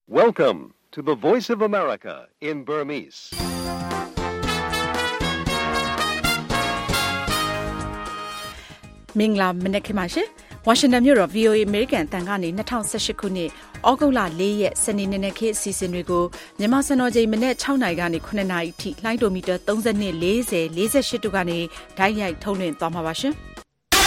Welcome to the Voice of America in Burmese. ။မင်္ဂလာမနက်ခင်းပါရှင်။ ဝါရှင်တန်မြို့တော် VOA American အသံကနေ2018ခုနှစ်ဩဂုတ်လ4ရက်စနေနေ့ခေတ်အစီအစဉ်တွေကိုမြန်မာစံတော်ချိန်မနက်6နာရီကနေ9နာရီအထိလိုင်းဒိုမီတာ32 40 48တို့ကနေဓာတ်ရိုက်ထုတ်လွှင့်သွားမှာပါရှင်။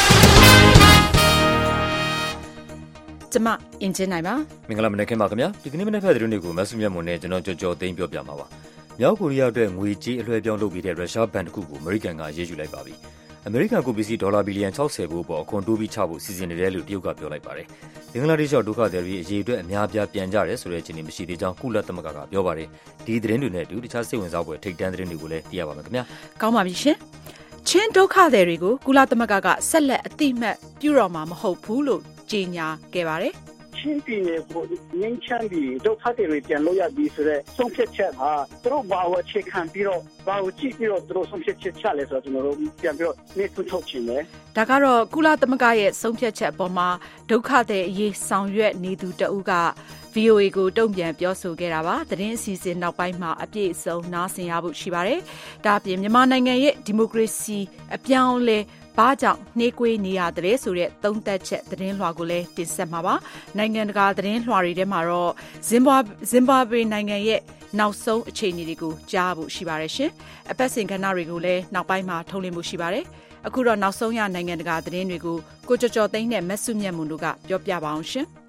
ကျမအင်ဂျင်နိုင်ပါမင်္ဂလာမနက်ခင်းပါခင်ဗျာဒီကနေ့မနက်ဖက်သတင်းတွေကိုမဆုမြတ်မွန်နဲ့ကျွန်တော်ကြော်သိမ်းပြောပြမှာပါမြောက်ကိုရီးယားအတွက်ငွေကြေးအလွှဲပြောင်းလုပ်ပြီးတဲ့ရုရှားဘဏ်တစ်ခုကိုအမေရိကန်ကရေးယူလိုက်ပါပြီအမေရိကန်ကုန်ပစ္စည်းဒေါ်လာဘီလီယံ60ဖို့ပေါ်အခွန်တိုးပြီးချဖို့စီစဉ်နေတယ်လို့တရုတ်ကပြောလိုက်ပါတယ်ဘင်္ဂလားဒေ့ရှ်ရောက်ဒုက္ခသည်တွေအရေးအတွက်အများပြားပြန်ကြတယ်ဆိုတဲ့အခြေအနေမရှိသေးကြောင်းကုလသမဂ္ဂကပြောပါတယ်ဒီသတင်းတွေနဲ့အတူတခြားစိတ်ဝင်စားဖွယ်ထိပ်တန်းသတင်းတွေကိုလည်းသိရပါမယ်ခင်ဗျာကောင်းပါပြီရှင်ချင်းဒုက္ခသည်တွေကိုကုလသမဂ္ဂကဆက်လက်အတိအမှတ်ပြုတော့မှာမဟုတ်ဘူးလို့ကြေညာခဲ့ပါတယ်ချင်းပြည်နယ်ကိုငင်းချမ်းပြီးဒုက္ခသည်တွေပြန်လို့ရပြီဆိုတော့ဆုံးဖြတ်ချက်ဟာသူတို့ဘာကိုအခြေခံပြီးတော့ဘာကိုကြည့်ပြီးတော့သူတို့ဆုံးဖြတ်ချက်ချလဲဆိုတော့ကျွန်တော်တို့ပြန်ပြီးတော့နေထွန်းထုတ်ခြင်းပဲဒါကတော့ကုလသမဂ္ဂရဲ့ဆုံးဖြတ်ချက်အပေါ်မှာဒုက္ခသည်အရေးဆောင်ရွက်နေသူတဦးက VOA ကိုတုံ့ပြန်ပြောဆိုခဲ့တာပါသတင်းအစီအစဉ်နောက်ပိုင်းမှာအပြည့်အစုံနားဆင်ရဖို့ရှိပါတယ်ဒါအပြင်မြန်မာနိုင်ငံရဲ့ဒီမိုကရေစီအပြောင်းအလဲဘာကြောင့်နှေးကွေးနေရတယ်ဆိုတဲ့သုံးသပ်ချက်သတင်းလွှာကိုလည်းတင်ဆက်မှာပါနိုင်ငံတကာသတင်းလွှာတွေထဲမှာတော့ဇင်ဘာဘွေနိုင်ငံရဲ့နောက်ဆုံးအခြေအနေတွေကိုကြားဖို့ရှိပါတယ်ရှင်အပတ်စဉ်ကဏ္ဍတွေကိုလည်းနောက်ပိုင်းမှာထုတ်လွှင့်ဖို့ရှိပါတယ်အခုတော့နောက်ဆုံးရနိုင်ငံတကာသတင်းတွေကိုကိုကျော်သိန်းနဲ့မဆုမြတ်မွန်တို့ကပြောပြပါအောင်ရှင်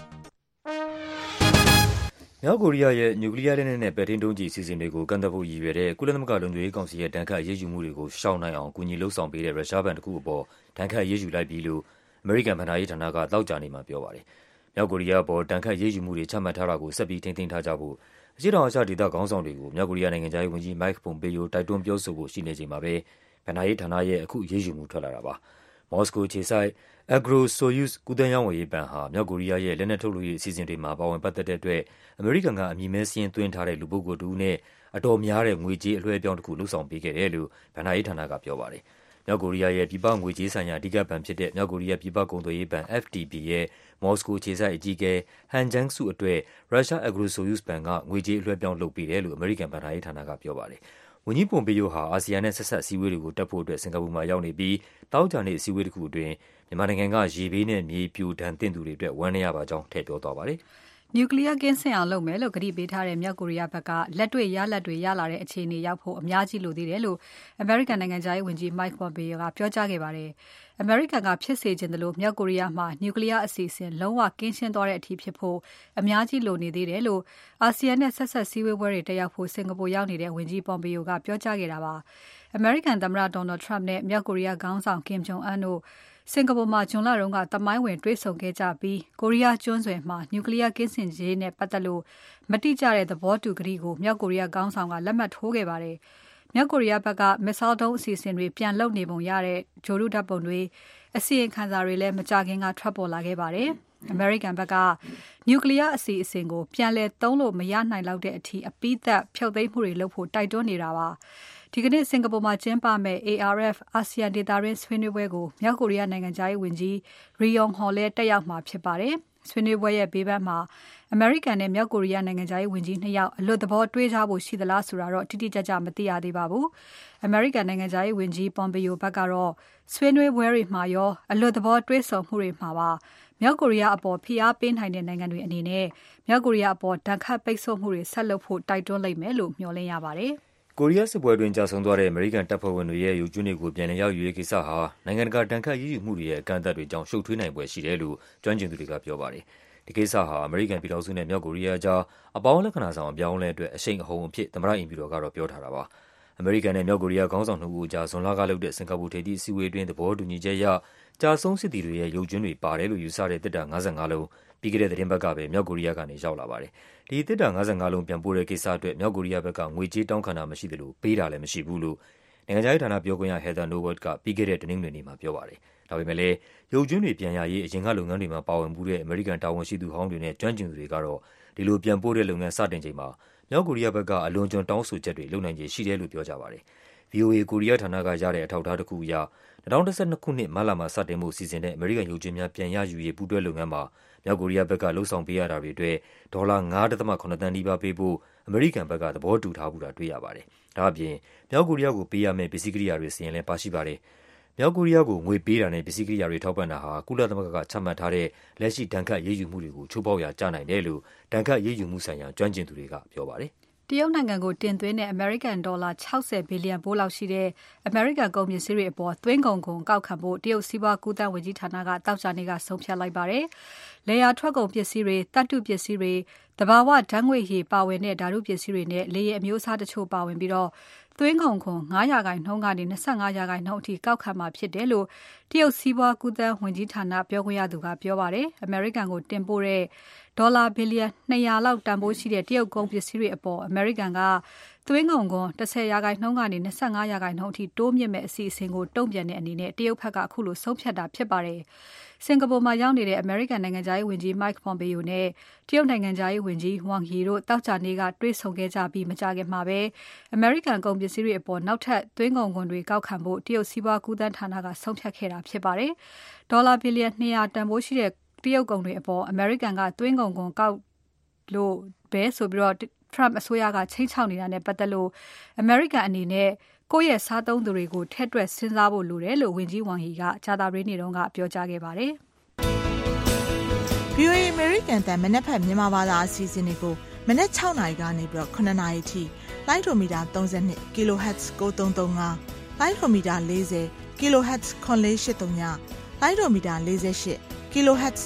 မြောက်ကိုရီးယားရဲ့နျူကလ িয়ার လက်နက်နဲ့ပဲ့ထိန်းဒုံးကျည်စီစဉ်တွေကိုကန့်သတ်ဖို့ရည်ရွယ်တဲ့ကုလသမဂ္ဂလုံခြုံရေးကောင်စီရဲ့တန်ခတ်အရေးယူမှုတွေကိုရှောင်နိုင်အောင်ကူညီလှုံ့ဆော်ပေးတဲ့ရုရှားဘဏ်တစ်ခုအပေါ်တန်ခတ်အရေးယူလိုက်ပြီလို့အမေရိကန်ဘဏ္ဍာရေးဌာနကသောကြာနေ့မှာပြောပါတယ်။မြောက်ကိုရီးယားအပေါ်တန်ခတ်အရေးယူမှုတွေချမှတ်ထားတာကိုဆက်ပြီးထိန်းသိမ်းထားကြဖို့အရှေ့တောင်အာရှဒေသခေါင်းဆောင်တွေကိုမြောက်ကိုရီးယားနိုင်ငံခြားရေးဝန်ကြီး Mike Pompeo တိုက်တွန်းပြောဆိုဖို့ရှိနေချိန်မှာပဲဘဏ္ဍာရေးဌာနရဲ့အခုအရေးယူမှုထွက်လာတာပါ။မော်စကိုခြေစိုက် Agro-Soyuz ကူးသန်းရောင်းဝယ်ရေးဘဏ်ဟာမြောက်ကိုရီးယားရဲ့လက်နက်ထုတ်လုပ်ရေးအစီအစဉ်တွေမှာပါဝင်ပတ်သက်တဲ့အတွက်အမေရိကန်ကအမည်မဲစာရင်းသွင်းထားတဲ့လူပုဂ္ဂိုလ်တစ်ဦးနဲ့အတော်များတဲ့ငွေကြေးအလွှဲအပြောင်းတစ်ခုလုပ်ဆောင်ပေးခဲ့တယ်လို့ဘဏ္ဍာရေးဌာနကပြောပါတယ်။မြောက်ကိုရီးယားရဲ့ပြည်ပငွေကြေးဆိုင်ရာအဓိကဘဏ်ဖြစ်တဲ့မြောက်ကိုရီးယားပြည်ပကုန်သွယ်ရေးဘဏ် FTB ရဲ့မော်စကိုခြေစိုက်အကြီးအကဲ Han Jiang-su အတွက်ရုရှား Agro-Soyuz ဘဏ်ကငွေကြေးအလွှဲအပြောင်းလုပ်ပေးတယ်လို့အမေရိကန်ဘဏ္ဍာရေးဌာနကပြောပါတယ်။ဝန်ကြီးပွန်ပေယိုဟာအာဆီယံနဲ့ဆက်စပ်အစည်းအဝေးတွေကိုတက်ဖို့အတွက်စင်ကာပူမှာရောက်နေပြီးသောကြာနေ့အစည်းအဝေးတစ်ခုအတွင်းမြန်မာနိုင်ငံကရေဘေးနဲ့မြေပြိုဒဏ်သင့်သူတွေအတွက်ဝမ်းနည်းရပါကြောင်းထည့်ပြောသွားပါတယ်။နျူကလ িয়ার ကင်းစင်အောင်လုပ်မယ်လို့ကတိပေးထားတဲ့မြောက်ကိုရီးယားဘက်ကလက်တွေ့ရလာတဲ့အခြေအနေရောက်ဖို့အများကြီးလိုသေးတယ်လို့အမေရိကန်နိုင်ငံခြားရေးဝန်ကြီး Mike Pompeo ကပြောကြားခဲ့ပါတယ်။အမေရိကန်ကဖြစ်စေချင်တယ်လို့မြောက်ကိုရီးယားမှာနျူကလ িয়ার အစီအစဉ်လုံးဝကင်းရှင်းသွားတဲ့အထိဖြစ်ဖို့အများကြီးလိုနေသေးတယ်လို့အာဆီယံနဲ့ဆက်ဆက်စည်းဝေးပွဲတွေတက်ရောက်ဖို့စင်ကာပူရောက်နေတဲ့ဝန်ကြီး Pompeo ကပြောကြားခဲ့တာပါ။အမေရိကန်သမ္မတ Donald Trump နဲ့မြောက်ကိုရီးယားခေါင်းဆောင် Kim Jong Un တို့စင်ကာပူမှာဇွန်လတုန်းကသမိုင်းဝင်တွေ့ဆုံခဲ့ကြပြီးကိုရီးယားကျွန်းဆွယ်မှာနျူကလ িয়ার ကင်းစင်ရေးနဲ့ပတ်သက်လို့မတိကျတဲ့သဘောတူကတိကိုမြောက်ကိုရီးယားခေါင်းဆောင်ကလက်မှတ်ထိုးခဲ့ပါတယ်။မြောက်ကိုရီးယားဘက်ကမစ်ဆိုင်းဒုံးအစီအစဉ်တွေပြန်လုပ်နေပုံရတဲ့ဂျိုရုဓာတ်ပုံတွေအစီရင်ခံစာတွေလည်းမကြာခင်ကထွက်ပေါ်လာခဲ့ပါတယ်။အမေရိကန်ဘက်ကနျူကလ িয়ার အစီအစဉ်ကိုပြန်လည်သုံးလို့မရနိုင်လောက်တဲ့အထိအပိသက်ဖျောက်သိမ်းမှုတွေလုပ်ဖို့တိုက်တွန်းနေတာပါ။ဒီကနေ့စင်ကာပူမှာကျင်းပမဲ့ ARF အာဆီယံဒေသတွင်းဆွေးနွေးပွဲကိုမြောက်ကိုရီးယားနိုင်ငံခြားရေးဝန်ကြီး Ri Yong Ho လည်းတက်ရောက်မှာဖြစ်ပါတယ်။ဆွေးနွေးပွဲရဲ့ဘေးပန်းမှာအမေရိကန်နဲ့မြောက်ကိုရီးယားနိုင်ငံခြားရေးဝန်ကြီး2ယောက်အလွတ်သဘောတွေ့ကြဖို့ရှိသလားဆိုတာတော့တိတိကျကျမသိရသေးပါဘူး။အမေရိကန်နိုင်ငံခြားရေးဝန်ကြီး Pompeo ဘက်ကတော့ဆွေးနွေးပွဲတွေမှာရောအလွတ်သဘောတွေ့ဆုံမှုတွေမှာပါမြောက်ကိုရီးယားအပေါ်ဖိအားပေးနိုင်တဲ့နိုင်ငံတွေအနေနဲ့မြောက်ကိုရီးယားအပေါ်ဒဏ်ခတ်ပိတ်ဆို့မှုတွေဆက်လုပ်ဖို့တိုက်တွန်းလိမ့်မယ်လို့မျှော်လင့်ရပါတယ်။ကိုရီးယားစစ်ပွဲတွင်ကြာဆုံးသွားတဲ့အမေရိကန်တပ်ဖွဲ့ဝင်တွေရဲ့ရုပ်ကြွင်းတွေကိုပြန်လည်ရောက်ယူရေးကိစ္စဟာနိုင်ငံတကာတန်ခတ်ရေးယူမှုတွေရဲ့အကန့်အသတ်တွေကြောင့်ရှုပ်ထွေးနိုင်ပွဲရှိတယ်လို့ကျွမ်းကျင်သူတွေကပြောပါတယ်။ဒီကိစ္စဟာအမေရိကန်ပြည်ထောင်စုနဲ့မြောက်ကိုရီးယားကြားအပေါင်းလက္ခဏာဆောင်အပြောင်းအလဲအတွက်အရှိန်အဟုန်အဖြစ်သမ္မတအိမ်ဖြူတော်ကတော့ပြောထားတာပါ။အမေရိကန်နဲ့မြောက်ကိုရီးယားခေါင်းဆောင်နှစ်ဦးကြားဇွန်လကလုပ်တဲ့စင်ကာပူထိပ်သီးအစည်းအဝေးတွင်သဘောတူညီချက်အရကြာဆုံးစစ်သည်တွေရဲ့ရုပ်ကြွင်းတွေပါတယ်လို့ယူဆတဲ့သေတ္တာ55လုံးပြီးခဲ့တဲ့သတင်းပတ်ကပဲမြောက်ကိုရီးယားကနေရောက်လာပါတယ်။ဒီသေတ္တာ55လုံးပြန်ပို့တဲ့ကိစ္စအတွက်မြောက်ကိုရီးယားဘက်ကငွေကြေးတောင်းခံတာမရှိသလိုပေးတာလည်းမရှိဘူးလို့နိုင်ငံခြားရေးဌာနပြောခွင့်ရ Heather Nauert ကပြီးခဲ့တဲ့တနင်္ဂနွေနေ့မှာပြောပါတယ်။ဒါပေမဲ့လည်းရုပ်ကြွင်းတွေပြန်ရရေးအရင်ကလုပ်ငန်းတွေမှာပါဝင်မှုတဲ့အမေရိကန်တာဝန်ရှိသူဟောင်းတွေနဲ့ကျွမ်းကျင်သူတွေကတော့ဒီလိုပြန်ပို့တဲ့လုပ်ငန်းစတင်ချိန်မှာမြောက်ကိုရီးယားဘက်ကအလွန်ကျွံတောင်းဆိုချက်တွေလုပ်နိုင်ခြေရှိတယ်လို့ပြောကြပါတယ်။ VOA ကိုရီးယားဌာနကရတဲ့အထောက်အထားတစ်ခုအရ2012ခုနှစ်မတ်လမှာစတင်မှုစီစဉ်တဲ့အမေရိကန်ရုပ်ရှင်များပြန်ရယူရေးပူးတွဲလုပ်ငန်းမှာမြောက်ကိုရီးယားဘက်ကလှုပ်ဆောင်ပေးရတာတွေအတွက်ဒေါ်လာ $9.7 သန်းနီးပါးပေးဖို့အမေရိကန်ဘက်ကသဘောတူထားမှုတာတွေ့ရပါတယ်။ဒါ့အပြင်မြောက်ကိုရီးယားကိုပေးရမယ့်ပစ္စည်းကိရိယာတွေစီရင်လည်းပါရှိပါတယ်။မြောက်ကိုရီးယားကိုငွေပေးတာနဲ့ပစ္စည်းကိရိယာတွေထောက်ပံ့တာဟာကုလသမဂ္ဂကချမှတ်ထားတဲ့လက်ရှိဒဏ်ခတ်အရေးယူမှုတွေကိုချိုးဖောက်ရာကျနိုင်တယ်လို့ဒဏ်ခတ်အရေးယူမှုဆိုင်ရာကျွမ်းကျင်သူတွေကပြောပါတယ်။တရုတ်နိုင်ငံကိုတင်သွင်းတဲ့ American $60 ဘီလီယံဖိုးလောက်ရှိတဲ့ American ကုန်ပစ္စည်းတွေအပေါ်သွင်းကုန်ခွန်ကောက်ခံဖို့တရုတ်စီးပွားကူးသန်းဝန်ကြီးဌာနကသောကြာနေ့ကဆုံးဖြတ်လိုက်ပါတယ်။လယ်ယာထွက်ကုန်ပစ္စည်းတွေ၊သတ္တုပစ္စည်းတွေ၊သဘာဝဓာတ်ငွေ့ရည်ပါဝင်တဲ့ဓာတုပစ္စည်းတွေနဲ့လေယာဉ်အမျိုးအစားတချို့ပါဝင်ပြီးသွင်းကုန်ခွန် 5% ကနေ 25% အထိကောက်ခံမှာဖြစ်တယ်လို့တရုတ်စီးပွားကူးသန်းဝန်ကြီးဌာနပြောခွင့်ရသူကပြောပါတယ်။ American ကိုတင်ပို့တဲ့ဒေါ်လာဘီလီယံ 200 လောက်တန်ဖိုးရှိတဲ့တရုတ်ကုန်ပစ္စည်းတွေအပေါ် American ကသွင်းကုန်ခွန် 10% ကနေ 25% အထိတိုးမြင့်မဲ့အစီအစဉ်ကိုတုံ့ပြန်တဲ့အနေနဲ့တရုတ်ဘက်ကအခုလိုဆုံးဖြတ်တာဖြစ်ပါတယ်။စင်ကာပူမှာရောက်နေတဲ့ American နိုင်ငံခြားရေးဝန်ကြီး Mike Pompeo နဲ့တရုတ်နိုင်ငံခြားရေးဝန်ကြီး Wang Yi တို့သောကြာနေ့ကတွေ့ဆုံခဲ့ကြပြီးမကြာခင်မှာပဲ American ကုန်ပစ္စည်းတွေအပေါ်နောက်ထပ်သွင်းကုန်ခွန်တွေကောက်ခံဖို့တရုတ်စီးပွားကူးသန်းဌာနကဆုံးဖြတ်ခဲ့တာဖြစ်ပါတယ်။ဒေါ်လာဘီလီယံ 200 တန်ဖိုးရှိတဲ့တရုတ်ကုန်တွေအပေါ် American ကသွင်းကုန်ခွန်ကောက်လို့ပဲဆိုပြီးTrump အစိုးရကချိန်ချောက်နေတာနဲ့ပတ်သက်လို့ American အနေနဲ့ကိုယ့်ရဲ့စားသုံးသူတွေကိုထည့်တွက်စဉ်းစားဖို့လိုတယ်လို့ဝန်ကြီး Wang Yi ကကြာသပတေးနေ့တုန်းကပြောကြားခဲ့ပါတယ်။ VOA American တန်မနက်ဖြန်မြန်မာဘာသာအစီအစဉ်တွေကိုမနက်6နာရီကနေပြီးတော့9နာရီထိလိုင်းဒိုမီတာ32 kHz 9335လိုင်းဒိုမီတာ40 kHz 9483လိုင်းဒိုမီတာ48 kHz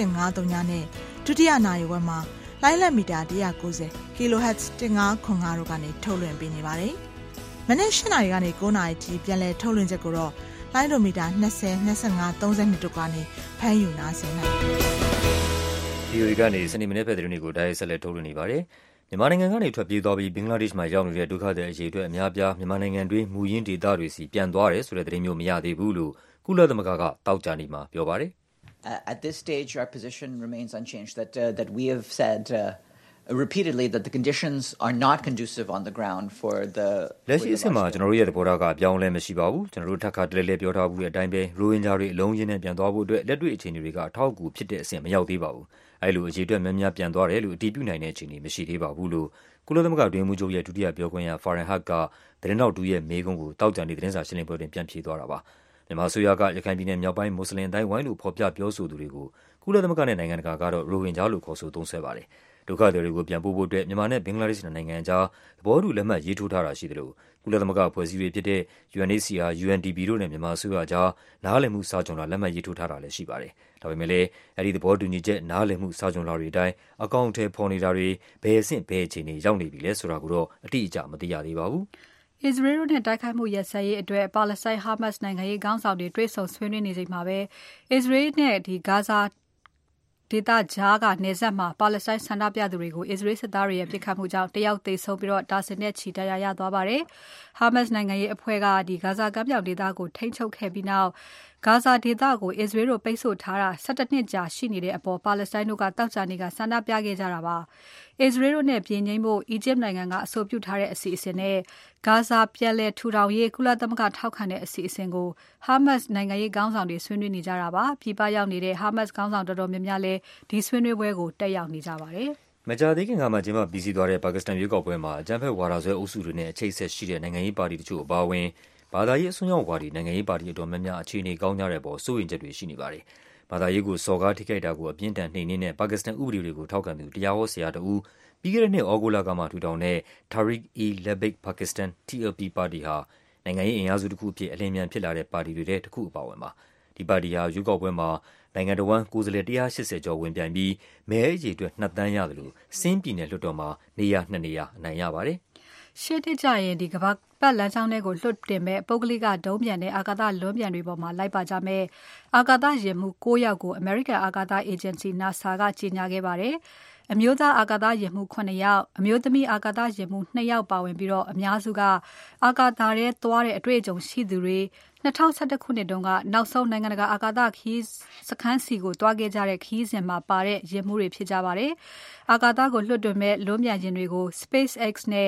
6153နဲ့ဒုတိယနာရီဝက်မှာလိုင်းလက်မီတာ190 kHz 1505တို့ကနေထုတ်လွှင့်ပေးနေပါတယ်။မနေ့8နာရီကနေ9နာရီထိပြန်လည်ထုတ်လွှင့်ချက်ကိုတော့လိုင်းဒိုမီတာ20 25 32တို့ကနေဖမ်းယူနားဆင်နိုင်ပါတယ်။ VOA ကနေစနေမနေ့ဖက်သတင်းတွေကိုတိုက်ရိုက်ဆက်လက်ထုတ်လွှင့်နေပါတယ်။မြန်မာနိုင်ငံကနေထွက်ပြေးသွားပြီးဘင်္ဂလားဒေ့ရှ်မှာရောက်နေတဲ့ဒုက္ခသည်အရေးအတွက်အများပြားမြန်မာနိုင်ငံတွင်းမူရင်းဒေသတွေစီပြန်သွားတယ်ဆိုတဲ့သတင်းမျိုးမရသေးဘူးလို့ကုလသမဂ္ဂကတောက်ကြနေမှာပြောပါတယ်။ At this stage, our position remains unchanged. That we have said repeatedly that the conditions are not conducive on the ground for the. လက်ရှိအဆင့်မှာကျွန်တော်တို့ရဲ့သဘောထားကအပြောင်းအလဲမရှိပါဘူး။ကျွန်တော်တို့ထပ်ခါတလဲလဲပြောထားဘူးတဲ့အတိုင်းပဲရိုဟင်ဂျာတွေအလုံးရင်းနဲ့ပြန်သွားဖို့အတွက်လက်တွေ့အခြေအနေတွေကအထောက်အကူဖြစ်တဲ့အဆင့်မရောက်သေးပါဘူး။အဲလိုအခြေအတွက်များများပြန်သွားတယ်လို့အတည်ပြုနိုင်တဲ့အခြေအနေမရှိသေးပါဘူးလို့ကုလသမဂ္ဂတွင်မှုချုပ်ရဲ့ဒုတိယပြောခွင့်ရ Farhan Haq ကသတင်းတော်တူရဲ့မေးခွန်းကိုတောက်ကြနေသတင်းစာရှင်းလင်းပွဲတွင်ပြန်ဖြေသွားတာပါ။မြန်မာအစိုးရကရခိုင်ပြည်နယ်မြောက်ပိုင်းမွတ်စလင်အတိုင်းဝိုင်းလို့ဖော်ပြပြောဆိုသူတွေကိုကုလသမဂ္ဂနဲ့နိုင်ငံတကာကတော့ရိုဟင်ဂျာလို့ခေါ်ဆိုသုံးစွဲပါတယ်။ဒုက္ခသည်တွေကိုပြန်ပို့ဖို့အတွက်မြန်မာနဲ့ဘင်္ဂလားဒေ့ရှ်နိုင်ငံအကြားသဘောတူလက်မှတ်ရေးထိုးထားတာရှိသလိုကုလသမဂ္ဂအဖွဲ့အစည်းတွေဖြစ်တဲ့ UNHCR, UNDP တို့နဲ့မြန်မာအစိုးရအကြားနားလည်မှုစာချွန်လွှာလက်မှတ်ရေးထိုးထားတာလည်းရှိပါတယ်။ဒါပေမဲ့လည်းအဲဒီသဘောတူညီချက်နားလည်မှုစာချွန်လွှာတွေအတိုင်းအကောင့်ထဲပေါ်နေတာတွေဘယ်အဆင့်ဘယ်အခြေအနေရောက်နေပြီလဲဆိုတာကိုတော့အတိအကျမသိရသေးပါဘူး။ Israel နဲ့တိုက်ခိုက်မှုရပ်စဲရေးအတွက်ပါလက်စတိုင်း Hamas နိုင်ငံရေးခေါင်းဆောင်တွေတွေ့ဆုံဆွေးနွေးနေချိန်မှာပဲ Israel နဲ့ဂါဇာဒေသကြားကနယ်စပ်မှာပါလက်စတိုင်းဆန္ဒပြသူတွေကို Israel စစ်သားတွေရဲ့ပစ်ခတ်မှုကြောင့်တယောက်သေဆုံးပြီးဒါဇင်နဲ့ချီဒဏ်ရာရသွားပါတယ်။ Hamas နိုင်ငံရေးအဖွဲ့ကဂါဇာကမ်းမြောင်ဒေသကိုထိန်းချုပ်ခဲ့ပြီးနောက်ဂါဇာဒေသကို Israel တို့ပိတ်ဆို့ထားတာ17နှစ်ကြာရှိနေတဲ့အပေါ်ပါလက်စတိုင်းတို့ကတောက်ကြနေကဆန္ဒပြခဲ့ကြတာပါ။ Israel တို့နဲ့ပြည်ငြိမ်းဖို့အီဂျစ်နိုင်ငံကအဆိုပြုထားတဲ့အစီအစဉ်နဲ့ဂါဇာပြန်လည်ထူထောင်ရေးကုလသမဂ္ဂထောက်ခံတဲ့အစီအစဉ်ကို Hamas နိုင်ငံရေးခေါင်းဆောင်တွေဆွေးနွေးနေကြတာပါ။ပြည်ပရောက်နေတဲ့ Hamas ခေါင်းဆောင်တော်တော်များများလည်းဒီဆွေးနွေးပွဲကိုတက်ရောက်နေကြပါတယ်။မကြာသေးခင်ကမှကျင်းပပြီးစီးသွားတဲ့ပါကစ္စတန်ရွေးကောက်ပွဲမှာအကြမ်းဖက်ဝါဒစွဲအုပ်စုတွေနဲ့အချိတ်အဆက်ရှိတဲ့နိုင်ငံရေးပါတီတချို့အပါအဝင်ဘာသာရေးအစွန်းရောက်ဝါဒီနိုင်ငံရေးပါတီအတော်များများအခြေအနေကောင်းကြတဲ့အပေါ်စိုးရိမ်ချက်တွေရှိနေပါတယ်။ဘာသာရေးကိုစော်ကားထိခိုက်တာကိုအပြင်းထန်နှိမ်နင်းတဲ့ပါကစ္စတန်ဥပဒေတွေကိုထောက်ခံသူတရားဟောဆရာတဦးပြီးခဲ့တဲ့နှစ်ဩဂုတ်လကမှထူထောင်တဲ့ Tehreek-e-Labbaik Pakistan TLP ပါတီဟာနိုင်ငံရေးအင်အားစုတစ်ခုအဖြစ်အလင်းမြန်ဖြစ်လာတဲ့ပါတီတွေထဲတစ်ခုအပါအဝင်ပါ။ဒီပါတီဟာရွေးကောက်ပွဲမှာနိုင်ငံတော်ဝန်ကိုယ်စားလှယ်180ကျော်ဝင်ပြိုင်ပြီးမဲအရေအတွက်2သန်းရတယ်လို့စင်းပြည်နယ်လွှတ်တော်မှာ2နေရာအနိုင်ရပါတယ်။ရှေ့နှစ်ကျရင်ကမ္ဘာပတ်လမ်းကြောင်းထဲကိုလွှတ်တင်မဲ့ပုဂ္ဂလိကဒုံးပျံနဲ့အာကာသလွန်းပျံတွေပေါ်မှာလိုက်ပါကြမဲ့အာကာသယာဉ်မှူး9ယောက်ကို American အာကာသအေဂျင်စီ NASA ကကြေညာခဲ့ပါတယ်။အမျိုးသားအာကာသယာဉ်မှူး9ယောက်အမျိုးသမီးအာကာသယာဉ်မှူး2ယောက်ပါဝင်ပြီးအများစုကအာကာသထဲသွားတဲ့အတွေ့အကြုံရှိသူတွေ2011ခုနှစ်တုန်းကနောက်ဆုံးနိုင်ငံတကာအာကာသခရီးစခန်းစီကိုတွားခဲ့ကြတဲ့ခရီးစဉ်မှာပါတဲ့ယာဉ်မှူးတွေဖြစ်ကြပါတယ်။အာကာသကိုလွှတ်တင်မဲ့လွန်းပျံယာဉ်တွေကို SpaceX နဲ့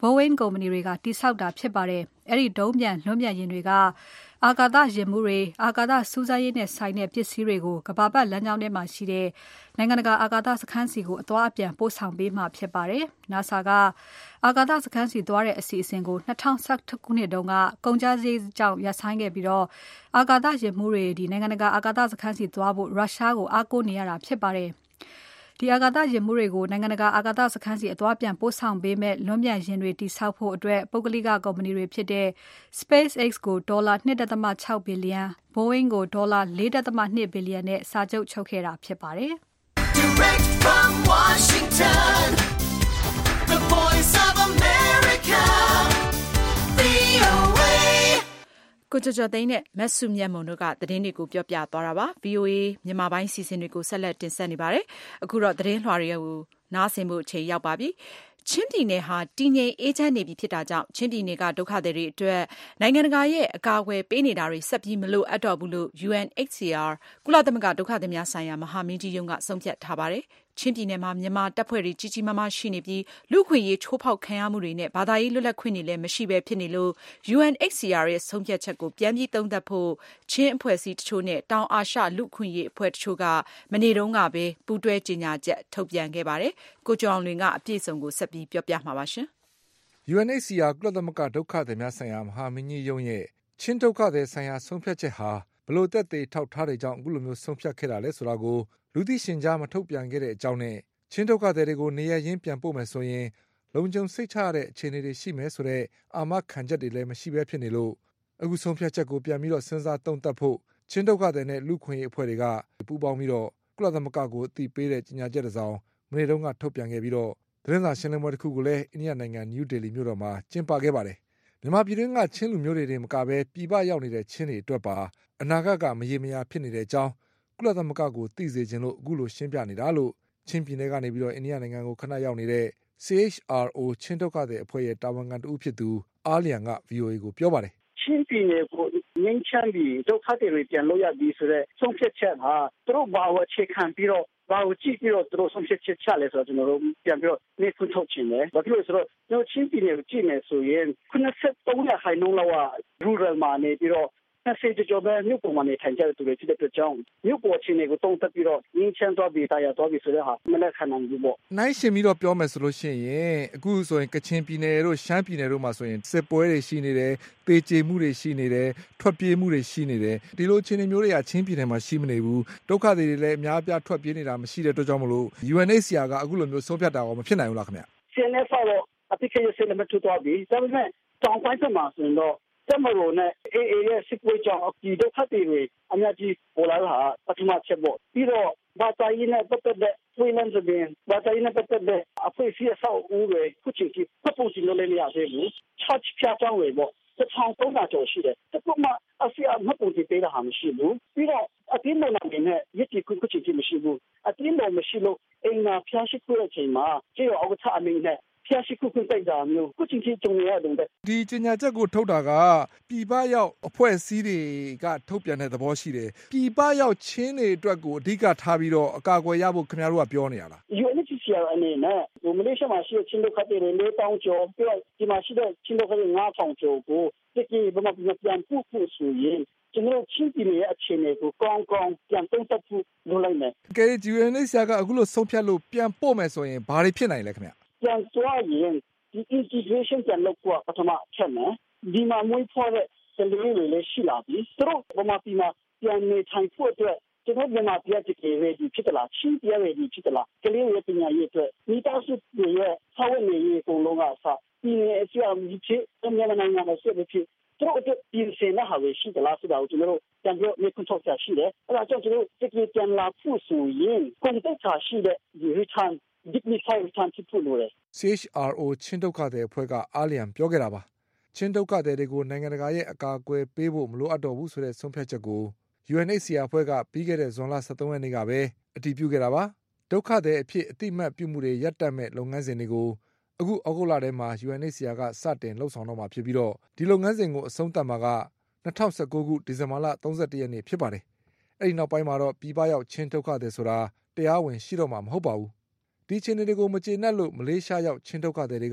Boeing ကုမ္ပဏီတွေကတည်ဆောက်တာဖြစ်ပါတယ်။အဲဒီဒုံးပျံလွှတ်ပျံယာဉ်တွေကအာကာသယာဉ်မှူးတွေအာကာသစူးစမ်းရေးနဲ့ဆိုင်တဲ့ပစ္စည်းတွေကိုကမ္ဘာပတ်လမ်းကြောင်းထဲမှာရှိတဲ့နိုင်ငံတကာအာကာသစခန်းစီကိုအသွားအပြန်ပို့ဆောင်ပေးမှာဖြစ်ပါတယ်။ NASA ကအာကာသစခန်းစီသွားတဲ့အစီအစဉ်ကို2012ခုနှစ်တုန်းကကုန်ကျစရိတ်ကြောင့်ရပ်ဆိုင်းခဲ့ပြီးအာကာသယာဉ်မှူးတွေနိုင်ငံတကာအာကာသစခန်းစီသွားဖို့ရုရှားကိုအားကိုးနေရတာဖြစ်ပါတယ်။ဒီအာကာသယာဉ်မှူးတွေကိုနိုင်ငံတကာအာကာသစခန်းစီအသွားပြန်ပို့ဆောင်ပေးမဲ့လွန်ပြန်ယာဉ်တွေတည်ဆောက်ဖို့အတွက်ပုဂ္ဂလိကကုမ္ပဏီတွေဖြစ်တဲ့ SpaceX ကိုဒေါ်လာ 2.6 ဘီလီယံ Boeing ကိုဒေါ်လာ 4.2 ဘီလီယံနဲ့စာချုပ်ချုပ်ခဲ့တာဖြစ်ပါတယ်။ Direct from Washington, the voice of America, VOA ကိုကျော်ကျော်သိန်းနဲ့မတ်စုမြတ်မုံတို့ကသတင်းတွေကိုပြောပြသွားတာပါ VOA မြန်မာပိုင်းစီစဉ်တွေကိုဆက်လက်တင်ဆက်နေပါတယ်အခုတော့သတင်းလွှာတွေကိုနားဆင်ဖို့အချိန်ရောက်ပါပြီချင်းပြည်နယ်ဟာတည်ငြိမ်အေးချမ်းနေပြီဖြစ်တာကြောင့်ချင်းပြည်နယ်ကဒုက္ခသည်တွေအတွက်နိုင်ငံတကာရဲ့အကာအကွယ်ပေးနေတာတွေဆက်ပြီးမလိုအပ်တော့ဘူးလို့ UNHCR ကုလသမဂ္ဂဒုက္ခသည်များဆိုင်ရာမဟာမင်းကြီးရုံးကဆုံးဖြတ်ထားပါတယ်ချင်းပြည်နယ်မှာမြန်မာတပ်ဖွဲ့တွေကြီးကြီးမားမားရှိနေပြီးလူ့အခွင့်အရေးချိုးဖောက်ခံရမှုတွေနဲ့ဘာသာရေးလွတ်လပ်ခွင့်တွေလည်းမရှိဘဲဖြစ်နေလို့ UNHCR ရဲ့ဆုံးဖြတ်ချက်ကိုပြန်ပြီးသုံးသပ်ဖို့ချင်းအဖွဲ့အစည်းတချို့နဲ့တောင်အာရှလူ့အခွင့်အရေးအဖွဲ့တချို့ကမနေ့တုန်းကပဲပူးတွဲကြေညာချက်ထုတ်ပြန်ခဲ့ပါတယ်ကိုကျော်အောင်လွင်ကအပြည့်အစုံကိုဆက်ပြီးပြောပြမှာပါရှင် UNHCR ကုလသမဂ္ဂဒုက္ခသည်များဆိုင်ရာမဟာမင်းကြီးရုံးရဲ့ချင်းဒုက္ခသည်ဆိုင်ရာဆုံးဖြတ်ချက်ဟာဘလို့သက်သေထောက်ထားတဲ့ကြောင့်အခုလိုမျိုးဆုံးဖြတ်ခဲ့တာလဲဆိုတာကိုလူသိရှင်ကြားမထုတ်ပြန်ခဲ့တဲ့အကြောင်းနဲ့ချင်းဒုက္ခသည်တွေကိုနေရရင်းပြန်ပို့မယ်ဆိုရင်လုံခြုံစိတ်ချရတဲ့အခြေအနေတွေရှိမယ်ဆိုတဲ့အာမခံချက်တွေလည်းမရှိဘဲဖြစ်နေလို့အခုဆုံးဖြတ်ချက်ကိုပြန်ပြီးတော့စဉ်းစားသုံးသပ်ဖို့ချင်းဒုက္ခသည်နဲ့လူ့ခွင့်ရေးအဖွဲ့တွေကပူးပေါင်းပြီးတော့ကုလသမဂ္ဂကိုအသိပေးတဲ့ကြေညာချက်တစ်စောင်မနေ့တုန်းကထုတ်ပြန်ခဲ့ပြီးတော့သတင်းစာရှင်းလင်းပွဲတစ်ခုကိုလည်းအိန္ဒိယနိုင်ငံနယူးဒေလီမြို့တော်မှာကျင်းပခဲ့ပါတယ်မြန်မာပြည်တွင်းကချင်းလူမျိုးတွေတင်မကဘဲပြည်ပရောက်နေတဲ့ချင်းတွေအတွက်ပါအနာဂတ်ကမရေမရာဖြစ်နေတဲ့အကြောင်းကုလသမဂ္ဂကိုသိစေခြင်းလို့အခုလိုရှင်းပြနေတာလို့ချင်းပြည်နယ်ကနေပြီးတော့အိန္ဒိယနိုင်ငံကိုခဏရောက်နေတဲ့ CHRO ချင်းဒုက္ခသည်အဖွဲ့ရဲ့တာဝန်ခံတဦးဖြစ်သူအားလျံက VOA ကိုပြောပါတယ်ချင်းပြည်နယ်ကိုငင်းချမ်းပြီးဒုက္ခတွေပြန်လို့ရပြီဆိုတော့ဆုံးဖြတ်ချက်ဟာသူတို့ဘာဝအခြေခံပြီးတော့ဘာကိုကြည့်ပြီးတော့သူတို့ဆုံးဖြတ်ချက်ချလဲဆိုတော့ကျွန်တော်တို့ပြန်ပြီးတော့နေခွင့်ထုတ်ခြင်းလေဘာဖြစ်လို့ဆိုတော့ကျွန်တော်ချင်းပြည်နယ်ကိုကြည့်နေဆိုရင်93%ခိုင်နှုန်းလောက်က rural မှာနေပြီးတော့20ကျော်ပဲမြို့ပေါ်မှာနေထိုင်ကြတဲ့သူတွေဖြစ်တဲ့အတွက်ကြောင့်မြို့ပေါ်ချင်းတွေကိုတုံ့တက်ပြီးတော့ငင်းချမ်းသွားပြီးတရားသွားပြီးဆိုတဲ့ဟာမလက်ခံနိုင်ဘူးပေါ့နိုင်ရှင်ပြီးတော့ပြောမယ်ဆိုလို့ရှိရင်အခုဆိုရင်ကချင်ပြည်နယ်တို့ရှမ်းပြည်နယ်တို့မှာဆိုရင်စစ်ပွဲတွေရှိနေတယ်ပေကျေမှုတွေရှိနေတယ်ထွက်ပြေးမှုတွေရှိနေတယ်ဒီလိုအခြေအနေမျိုးတွေကချင်းပြည်နယ်မှာရှိမနေဘူးဒုက္ခတွေလည်းအများအပြားထွက်ပြေးနေတာမရှိတဲ့အတွက်ကြောင့်မလို့ UNHCR ကအခုလိုမျိုးဆုံးဖြတ်တာကိုမဖြစ်နိုင်ဘူးလားခင်ဗျ CNF တော့အပိတ်ရစလက်မထူသွားပြီဒါပေမဲ့တောင်ပိုင်းမှာဆိုရင်တော့တမရိုနဲ့အေးရဲ့စစ်ပွဲကြောင့်ဒီဒုက္ခတွေအများကြီးပေါ်လာတာပထမချက်ပေါ့ပြီးတော့ဘာသာရေးနဲ့ပတ်သက်တဲ့ဖွင့်လန်းတဲ့ဘာသာရေးနဲ့ပတ်သက်တဲ့အဖွင့်စီအဆောက်အဦတွေခုချိန်ကြီးပတ်ပုံစီလို့လည်းမရသေးဘူး church ပြတောင်းတွေပေါ့1300ကျော်ရှိတယ်တခုမှအစီအမပုံတည်ပေးတာမရှိဘူးပြီးတော့အတင်းတော်နာမည်နဲ့ရည်တည်ခုချိန်ကြီးမရှိဘူးအတင်းတော်မရှိလို့အိမ်မှာဖျားရှိခိုးတဲ့အချိန်မှာကျေရောအောက်ထအမင်းနဲ့ဖျားရှိခိုးတိုက်တာမျိုးခုချိန်ကြီးကြုံရတယ်ဒီကျညာချက်ကိုထုတ်တာကပြည်ပရောက်အဖွဲ့အစည်းတွေကထုတ်ပြန်တဲ့သဘောရှိတယ်ပြည်ပရောက်ချင်းတွေအတွက်ကိုအဓိကထားပြီးတော့အကာအကွယ်ရဖို့ခင်ဗျားတို့ကပြောနေရလား UNHCR အနေနဲ့မလေးရှားမှာရှိတဲ့ချင်းဒုက္ခသည်တွေ4000ကျော်ပြီးတော့ဒီမှာရှိတဲ့ချင်းဒုက္ခသည်9000ကျော်ကိုတကယ်ဘာမှပြန်ပို့ဖို့ဆိုရင်ကျွန်တော်ချင်းပြည်နယ်ရဲ့အခြေအနေကိုကောင်းကောင်းပြန်သုံးသပ်ဖို့လိုလိုက်မယ်ကဲ UNHCR ကအခုလိုဆုံးဖြတ်လို့ပြန်ပို့မယ်ဆိုရင်ဘာတွေဖြစ်နိုင်လဲခင်ဗျာပြန်သွားရင်ဒီ integration ပြန်လုပ်ဖို့ပထမချက်နဲ့ဒီမှာမွေးဖွားတဲ့စလင်းတွေလည်းရှိလာပြီသူတို့ဘာမှပြန်နေထိုင်ဖို့အတွက်ကျွန်တော်မြန်မာပြည်တကယ်ရည်ဖြစ်တယ်လားချင်းပြည်ရည်ဖြစ်တယ်လားကလေးရဲ့ပညာရေးအတွက်မိသားစုတွေရဲ့ဆောက်နေရေးအကုန်လုံးကအစဒီအစီအမကြီးဖြစ်မြန်မာနိုင်ငံမှာဆက်ဖြစ်သူတို့အတွက်ပြင်ဆင်တဲ့ဟာတွေရှိတယ်လားဆိုတာကိုကျွန်တော်တို့ပြန်ပြီးနေခွင့်ထုတ်ရရှိတယ်အဲ့ဒါကြောင့်ကျွန်တော်တို့တကယ်ပြန်လာဖို့ဆိုရင်ကွန်တက်တာရှိတဲ့ဒီ return dignified return ဖြစ်ဖို့လိုတယ် CHRO ချင်းဒုက္ခသည်အဖွဲ့ကအားလျံပြောခဲ့တာပါချင်းဒုက္ခသည်တွေကိုနိုင်ငံတကာရဲ့အကာအကွယ်ပေးဖို့မလိုအပ်တော့ဘူးဆိုတဲ့ဆုံးဖြတ်ချက်ကို UNHCR အဖွဲ့ကပြီးခဲ့တဲ့ဇွန်လ23ရက်နေ့ကပဲအတည်ပြုခဲ့တာပါဒုက္ခသည်အဖြစ်အတိအမှတ်ပြုမှုတွေရပ်တန့်မဲ့လုပ်ငန်းစဉ်တွေကိုအခုဩဂုတ်လထဲမှာ UNHCR ကစတင်လှုပ်ဆောင်တော့မှာဖြစ်ပြီးတော့ဒီလုပ်ငန်းစဉ်ကိုအဆုံးသတ်မှာက2019ခုဒီဇင်ဘာလ31ရက်နေ့ဖြစ်ပါတယ်အဲ့ဒီနောက်ပိုင်းမှာတော့ပြည်ပရောက်ချင်းဒုက္ခသည်ဆိုတာတရားဝင်ရှိတော့မှာမဟုတ်ပါဘူးဒီချင်းတွေကိုမကျေနပ်လို့မလေးရှားရောက်ချင်းဒုက္ခသည်တွေက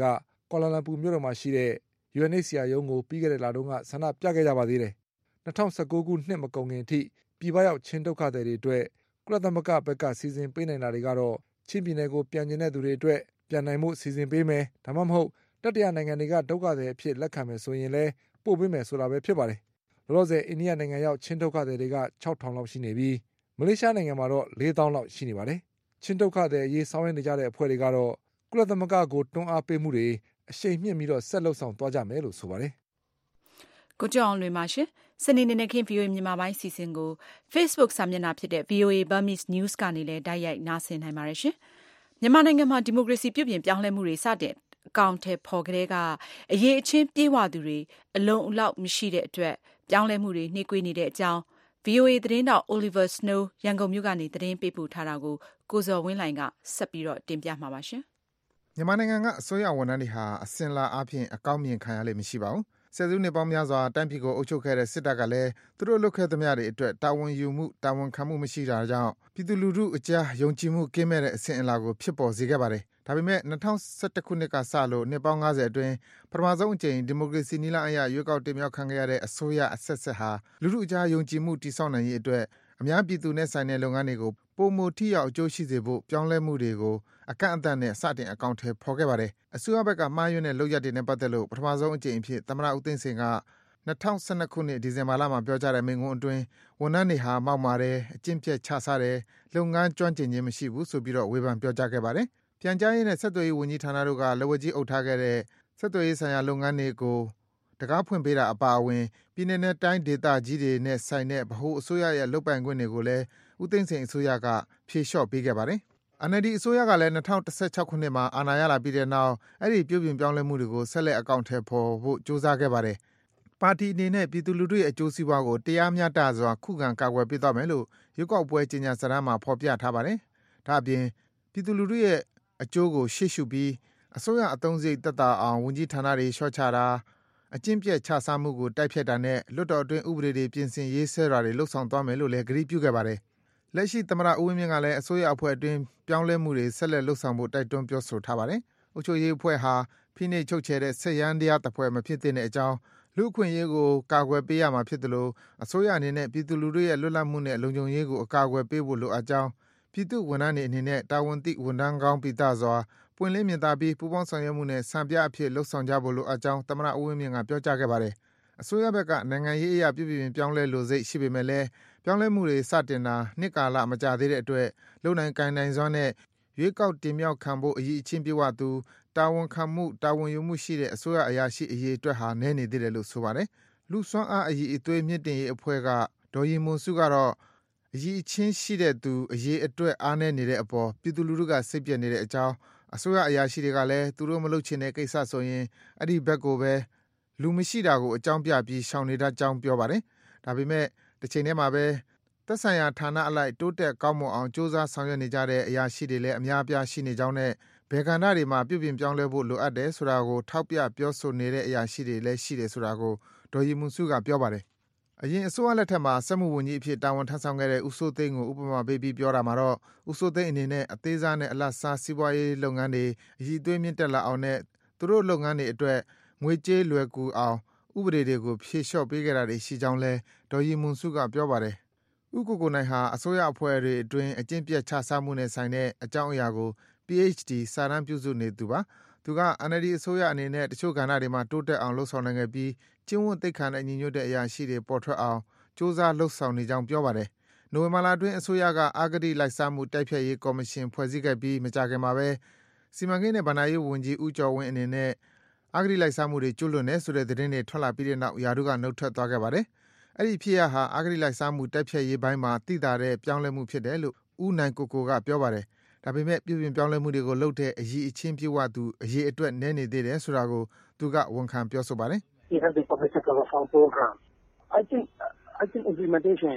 ကွာလာလမ်ပူမြို့တော်မှာရှိတဲ့ UNHCR ရုံးကိုပြီးခဲ့တဲ့လတုန်းကဆန္ဒပြခဲ့ကြပါသေးတယ်။2019ခုနှစ်မကုန်ခင်အထိပြည်ပရောက်ချင်းဒုက္ခသည်တွေအတွက်ကုလသမဂ္ဂဘက်ကစီစဉ်ပေးနိုင်တာတွေကတော့ချင်းပြည်နယ်ကိုပြန်ကျင်တဲ့သူတွေအတွက်ပြန်နိုင်မှုစီစဉ်ပေးမယ်။ဒါမှမဟုတ်တတိယနိုင်ငံတွေကဒုက္ခသည်အဖြစ်လက်ခံမယ်ဆိုရင်လည်းပို့ပေးမယ်ဆိုတာပဲဖြစ်ပါတယ်။လောလောဆယ်အိန္ဒိယနိုင်ငံရောက်ချင်းဒုက္ခသည်တွေက6000လောက်ရှိနေပြီးမလေးရှားနိုင်ငံမှာတော့4000လောက်ရှိနေပါတယ်။ချင်းဒုက္ခသည်အရေးဆောင်ရွက်နေကြတဲ့အဖွဲ့တွေကတော့ကုလသမဂ္ဂကိုတွန်းအားပေးမှုတွေအရှိန်မြင့်ပြီးတော့ဆက်လုပ်ဆောင်သွားကြမယ်လို့ဆိုပါတယ်။ကိုကျော်အောင်လွင်ပါရှင်။စနေနေ့နဲ့ခင် VOA မြန်မာပိုင်းစီစဉ်ကို Facebook စာမျက်နှာဖြစ်တဲ့ VOA Burmese News ကနေလည်းတိုက်ရိုက်နားဆင်နိုင်ပါတယ်ရှင်။မြန်မာနိုင်ငံမှာဒီမိုကရေစီပြုပြင်ပြောင်းလဲမှုတွေစတင်အကောင်အထည်ဖော်ကလေးကအရေးအချင်းပြေးဝသူတွေအလုံးအလောက်မရှိတဲ့အတွက်ပြောင်းလဲမှုတွေနှေးကွေးနေတဲ့အကြောင်း VOA သတင်းတောက် Oliver Snow ရန်ကုန်မြို့ကနေသတင်းပေးပို့ထားတာကိုကိုဇော်ဝင်းလှိုင်ကဆက်ပြီးတော့တင်ပြမှာပါရှင်။မြန်မာနိုင်ငံကအစိုးရဝန်ထမ်းတွေဟာအစင်လာအပြင်အကောင်းမြင်ခံရလိမ့်မရှိပါဘူး။ဆယ်စုနှစ်ပေါင်းများစွာတိုင်းပြည်ကိုအုပ်ချုပ်ခဲ့တဲ့စစ်တပ်ကလည်းသူတို့လုပ်ခဲ့သမျှတွေအတွက်တာဝန်ယူမှုတာဝန်ခံမှုမရှိတာကြောင့်ပြည်သူလူထုအကြားယုံကြည်မှုကင်းမဲ့တဲ့အဆင့်အလာကိုဖြစ်ပေါ်စေခဲ့ပါတယ်။ဒါပေမဲ့2011ခုနှစ်ကစလို့နှစ်ပေါင်း90အတွင်းပထမဆုံးအကြိမ်ဒီမိုကရေစီနည်းလမ်းအရရွေးကောက်တင်မြှောက်ခံခဲ့ရတဲ့အစိုးရအဆက်ဆက်ဟာလူထုအကြားယုံကြည်မှုတည်ဆောက်နိုင်ရေးအတွက်အများပြည်သူနဲ့ဆိုင်တဲ့လုပ်ငန်းတွေကိုပိုမိုထိရောက်အကျိုးရှိစေဖို့ပြောင်းလဲမှုတွေကိုအကန့်အသတ်နဲ့စတင်အကောင့်ထဲပေါ်ခဲ့ပါတယ်။အစိုးရဘက်ကမှားယွင်းတဲ့လုပ်ရက်တွေနဲ့ပတ်သက်လို့ပထမဆုံးအကြိမ်အဖြစ်သမ္မတဦးသိန်းစိန်က2012ခုနှစ်ဒီဇင်ဘာလမှာပြောကြားတဲ့မိန့်ခွန်းအတွင်းဝန်ထမ်းတွေဟာမောက်မာတယ်အကျင့်ပြတ်ခြစားတယ်လုပ်ငန်းကျွမ်းကျင်ခြင်းမရှိဘူးဆိုပြီးတော့ဝေဖန်ပြောကြားခဲ့ပါတယ်။ပြန်ကြားရေးနဲ့ဆက်သွယ်ရေးဝန်ကြီးဌာနတို့ကလက်ဝဲကြီးအုပ်ထားခဲ့တဲ့ဆက်သွယ်ရေးဆိုင်ရာလုပ်ငန်းတွေကိုတကားဖွင့်ပေးတာအပါအဝင်ပြည်내နဲ့တိုင်းဒေသကြီးတွေနဲ့ဆိုင်တဲ့ဗဟိုအစိုးရရဲ့လုပ်ပိုင်ခွင့်တွေကိုလည်းဦးသိန်းစိန်အစိုးရကဖြေလျှော့ပေးခဲ့ပါတယ်။ NLD အစိုးရကလည်း2016ခုနှစ်မှာအာဏာရလာပြီးတဲ့နောက်အဲ့ဒီပြုပြင်ပြောင်းလဲမှုတွေကိုဆက်လက်အကောင့်ထဲပေါ်ဖို့ကြိုးစားခဲ့ပါတယ်။ပါတီအနေနဲ့ပြည်သူလူထုရဲ့အကျိုးစီးပွားကိုတရားမျှတစွာခုခံကာကွယ်ပေးသွားမယ်လို့ရွေးကောက်ပွဲကြေညာစာတမ်းမှာဖော်ပြထားပါတယ်။ဒါ့အပြင်ပြည်သူလူထုရဲ့အကျိုးကိုရှေ့ရှုပြီးအစိုးရအသုံးစရိတ်သက်သာအောင်ဝန်ကြီးဌာနတွေလျှော့ချတာအကျင့်ပြတ်ခြစားမှုကိုတိုက်ဖျက်တာနဲ့လွတ်တော်အတွင်းဥပဒေတွေပြင်ဆင်ရေးဆွဲတာတွေလှုပ်ဆောင်သွားမယ်လို့လည်းကတိပြုခဲ့ပါတယ်။လက်ရှိသမ္မတဦးဝင်းမြင့်ကလည်းအစိုးရအဖွဲ့အတွင်းပြောင်းလဲမှုတွေဆက်လက်လှုပ်ဆောင်ဖို့တိုက်တွန်းပြောဆိုထားပါတယ်။အုပ်ချုပ်ရေးအဖွဲ့ဟာဖိနှိပ်ချုပ်ချယ်တဲ့ဆက်ရန်တရားတစ်ဖွဲ့မဖြစ်တဲ့အကြောင်းလူအခွင့်အရေးကိုကာကွယ်ပေးရမှာဖြစ်တယ်လို့အစိုးရအနေနဲ့ပြည်သူလူထုရဲ့လွတ်လပ်မှုနဲ့လုံခြုံရေးကိုအကာအကွယ်ပေးဖို့လိုအပ်ကြောင်းပြည်သူဝန်ထမ်းတွေအနေနဲ့တာဝန်သိဝန်ထမ်းကောင်းပိသစွာပွင့်လင်းမြင်သာပြီးပူးပေါင်းဆောင်ရွက်မှုနဲ့စံပြအဖြစ်လှုပ်ဆောင်ကြဖို့လိုအပ်ကြောင်းသမ္မတဦးဝင်းမြင့်ကပြောကြားခဲ့ပါတယ်။အစိုးရဘက်ကနိုင်ငံရေးအရာပြုပြင်ပြောင်းလဲလိုစိတ်ရှိပေမဲ့လည်းပြောင်းလဲမှုတွေစတင်တာနှစ်ကာလမကြာသေးတဲ့အတွက်လုံနိုင်ကိုင်နိုင်စွမ်းနဲ့ရွေးကောက်တင်မြှောက်ခံဖို့အရေးအချင်းပြေဝသူတာဝန်ခံမှုတာဝန်ယူမှုရှိတဲ့အစိုးရအရာရှိအရေးအတွက်ဟာနည်းနေသေးတယ်လို့ဆိုပါတယ်။လူစွမ်းအားအရေးအသွေးမြင့်တင်ရေးအဖွဲ့ကဒေါ်ရီမွန်စုကတော့အရေးအချင်းရှိတဲ့သူအရေးအတွက်အားနည်းနေတဲ့အပေါ်ပြည်သူလူထုကစိတ်ပြည့်နေတဲ့အကြောင်းအစိုးရအရာရှိတွေကလည်းသူတို့မလုပ်ချင်တဲ့ကိစ္စဆိုရင်အဲ့ဒီဘက်ကိုပဲလူမရှိတာကိုအကြောင်းပြပြီးရှောင်နေတတ်ကြောင်းပြောပါတယ်။ဒါပေမဲ့တစ်ချိန်တည်းမှာပဲသက်ဆိုင်ရာဌာနအလိုက်တိုးတက်ကောင်းမွန်အောင်စ조사ဆောင်ရွက်နေကြတဲ့အရာရှိတွေလည်းအများအပြားရှိနေကြောင်းနဲ့ဘယ်ကဏ္ဍတွေမှာပြုပြင်ပြောင်းလဲဖို့လိုအပ်တယ်ဆိုတာကိုထောက်ပြပြောဆိုနေတဲ့အရာရှိတွေလည်းရှိတယ်ဆိုတာကိုဒေါ်ရီမွန်စုကပြောပါတယ်။အရင်အစိုးရလက်ထက်မှာစက်မှုဝန်ကြီးအဖြစ်တာဝန်ထမ်းဆောင်ခဲ့တဲ့ဦးစိုးသိန်းကိုဥပမာပေးပြီးပြောတာမှာတော့ဦးစိုးသိန်းအနေနဲ့အသေးစားနဲ့အလတ်စားစီးပွားရေးလုပ်ငန်းတွေအည်အသွေးမြင့်တက်လာအောင်နဲ့သူတို့လုပ်ငန်းတွေအတွက်ငွေကြေးလွယ်ကူအောင်ဥပဒေတွေကိုဖြေလျှော့ပေးခဲ့တာတွေရှိကြောင်းလဲဒေါ်ရီမွန်စုကပြောပါတယ်။ဦးကိုနိုင်ဟာအစိုးရအဖွဲ့တွေအတွင်းအကျင့်ပြတ်ခြစားမှုနဲ့ဆိုင်တဲ့အကြောင်းအရာကို PhD စာတမ်းပြုစုနေသူပါ။သူက NLD အစိုးရအနေနဲ့တချို့ကဏ္ဍတွေမှာတိုးတက်အောင်လှုပ်ဆောင်နိုင်ခဲ့ပြီးကျင့်ဝတ်သိက္ခာနဲ့ညီညွတ်တဲ့အရာရှိတွေပေါ်ထွက်အောင်စ조사လှုပ်ဆောင်နေကြောင်းပြောပါတယ်။နိုဝင်ဘာလအတွင်းအစိုးရကအာဂတိလိုက်စားမှုတိုက်ဖျက်ရေးကော်မရှင်ဖွဲ့စည်းခဲ့ပြီးမကြာခင်မှာပဲစီမံကိန်းနဲ့ဗဏ္ဍာရေးဝန်ကြီးဦးကျော်ဝင်းအနေနဲ့အာဂတိလိုက်စားမှုတွေကျူးလွန်နေဆိုတဲ့သတင်းတွေထွက်လာပြီးတဲ့နောက်ယာတို့ကနှုတ်ထွက်သွားခဲ့ပါတယ်။အဲ့ဒီဖြစ်ရဟာအာဂတိလိုက်စားမှုတိုက်ဖျက်ရေးပိုင်းမှာတိတာတဲ့ပြောင်းလဲမှုဖြစ်တယ်လို့ဦးနိုင်ကိုကပြောပါတယ်။ဒါပေမဲ့ပြုပြင်ပြောင်းလဲမှုတွေကိုလုပ်တဲ့အရေးအချင်းပြေဝသူအရေးအတွက်နည်းနေသေးတယ်ဆိုတာကိုသူကဝန်ခံပြောဆိုပါတယ်။ We have the public sector reform program. I think implementation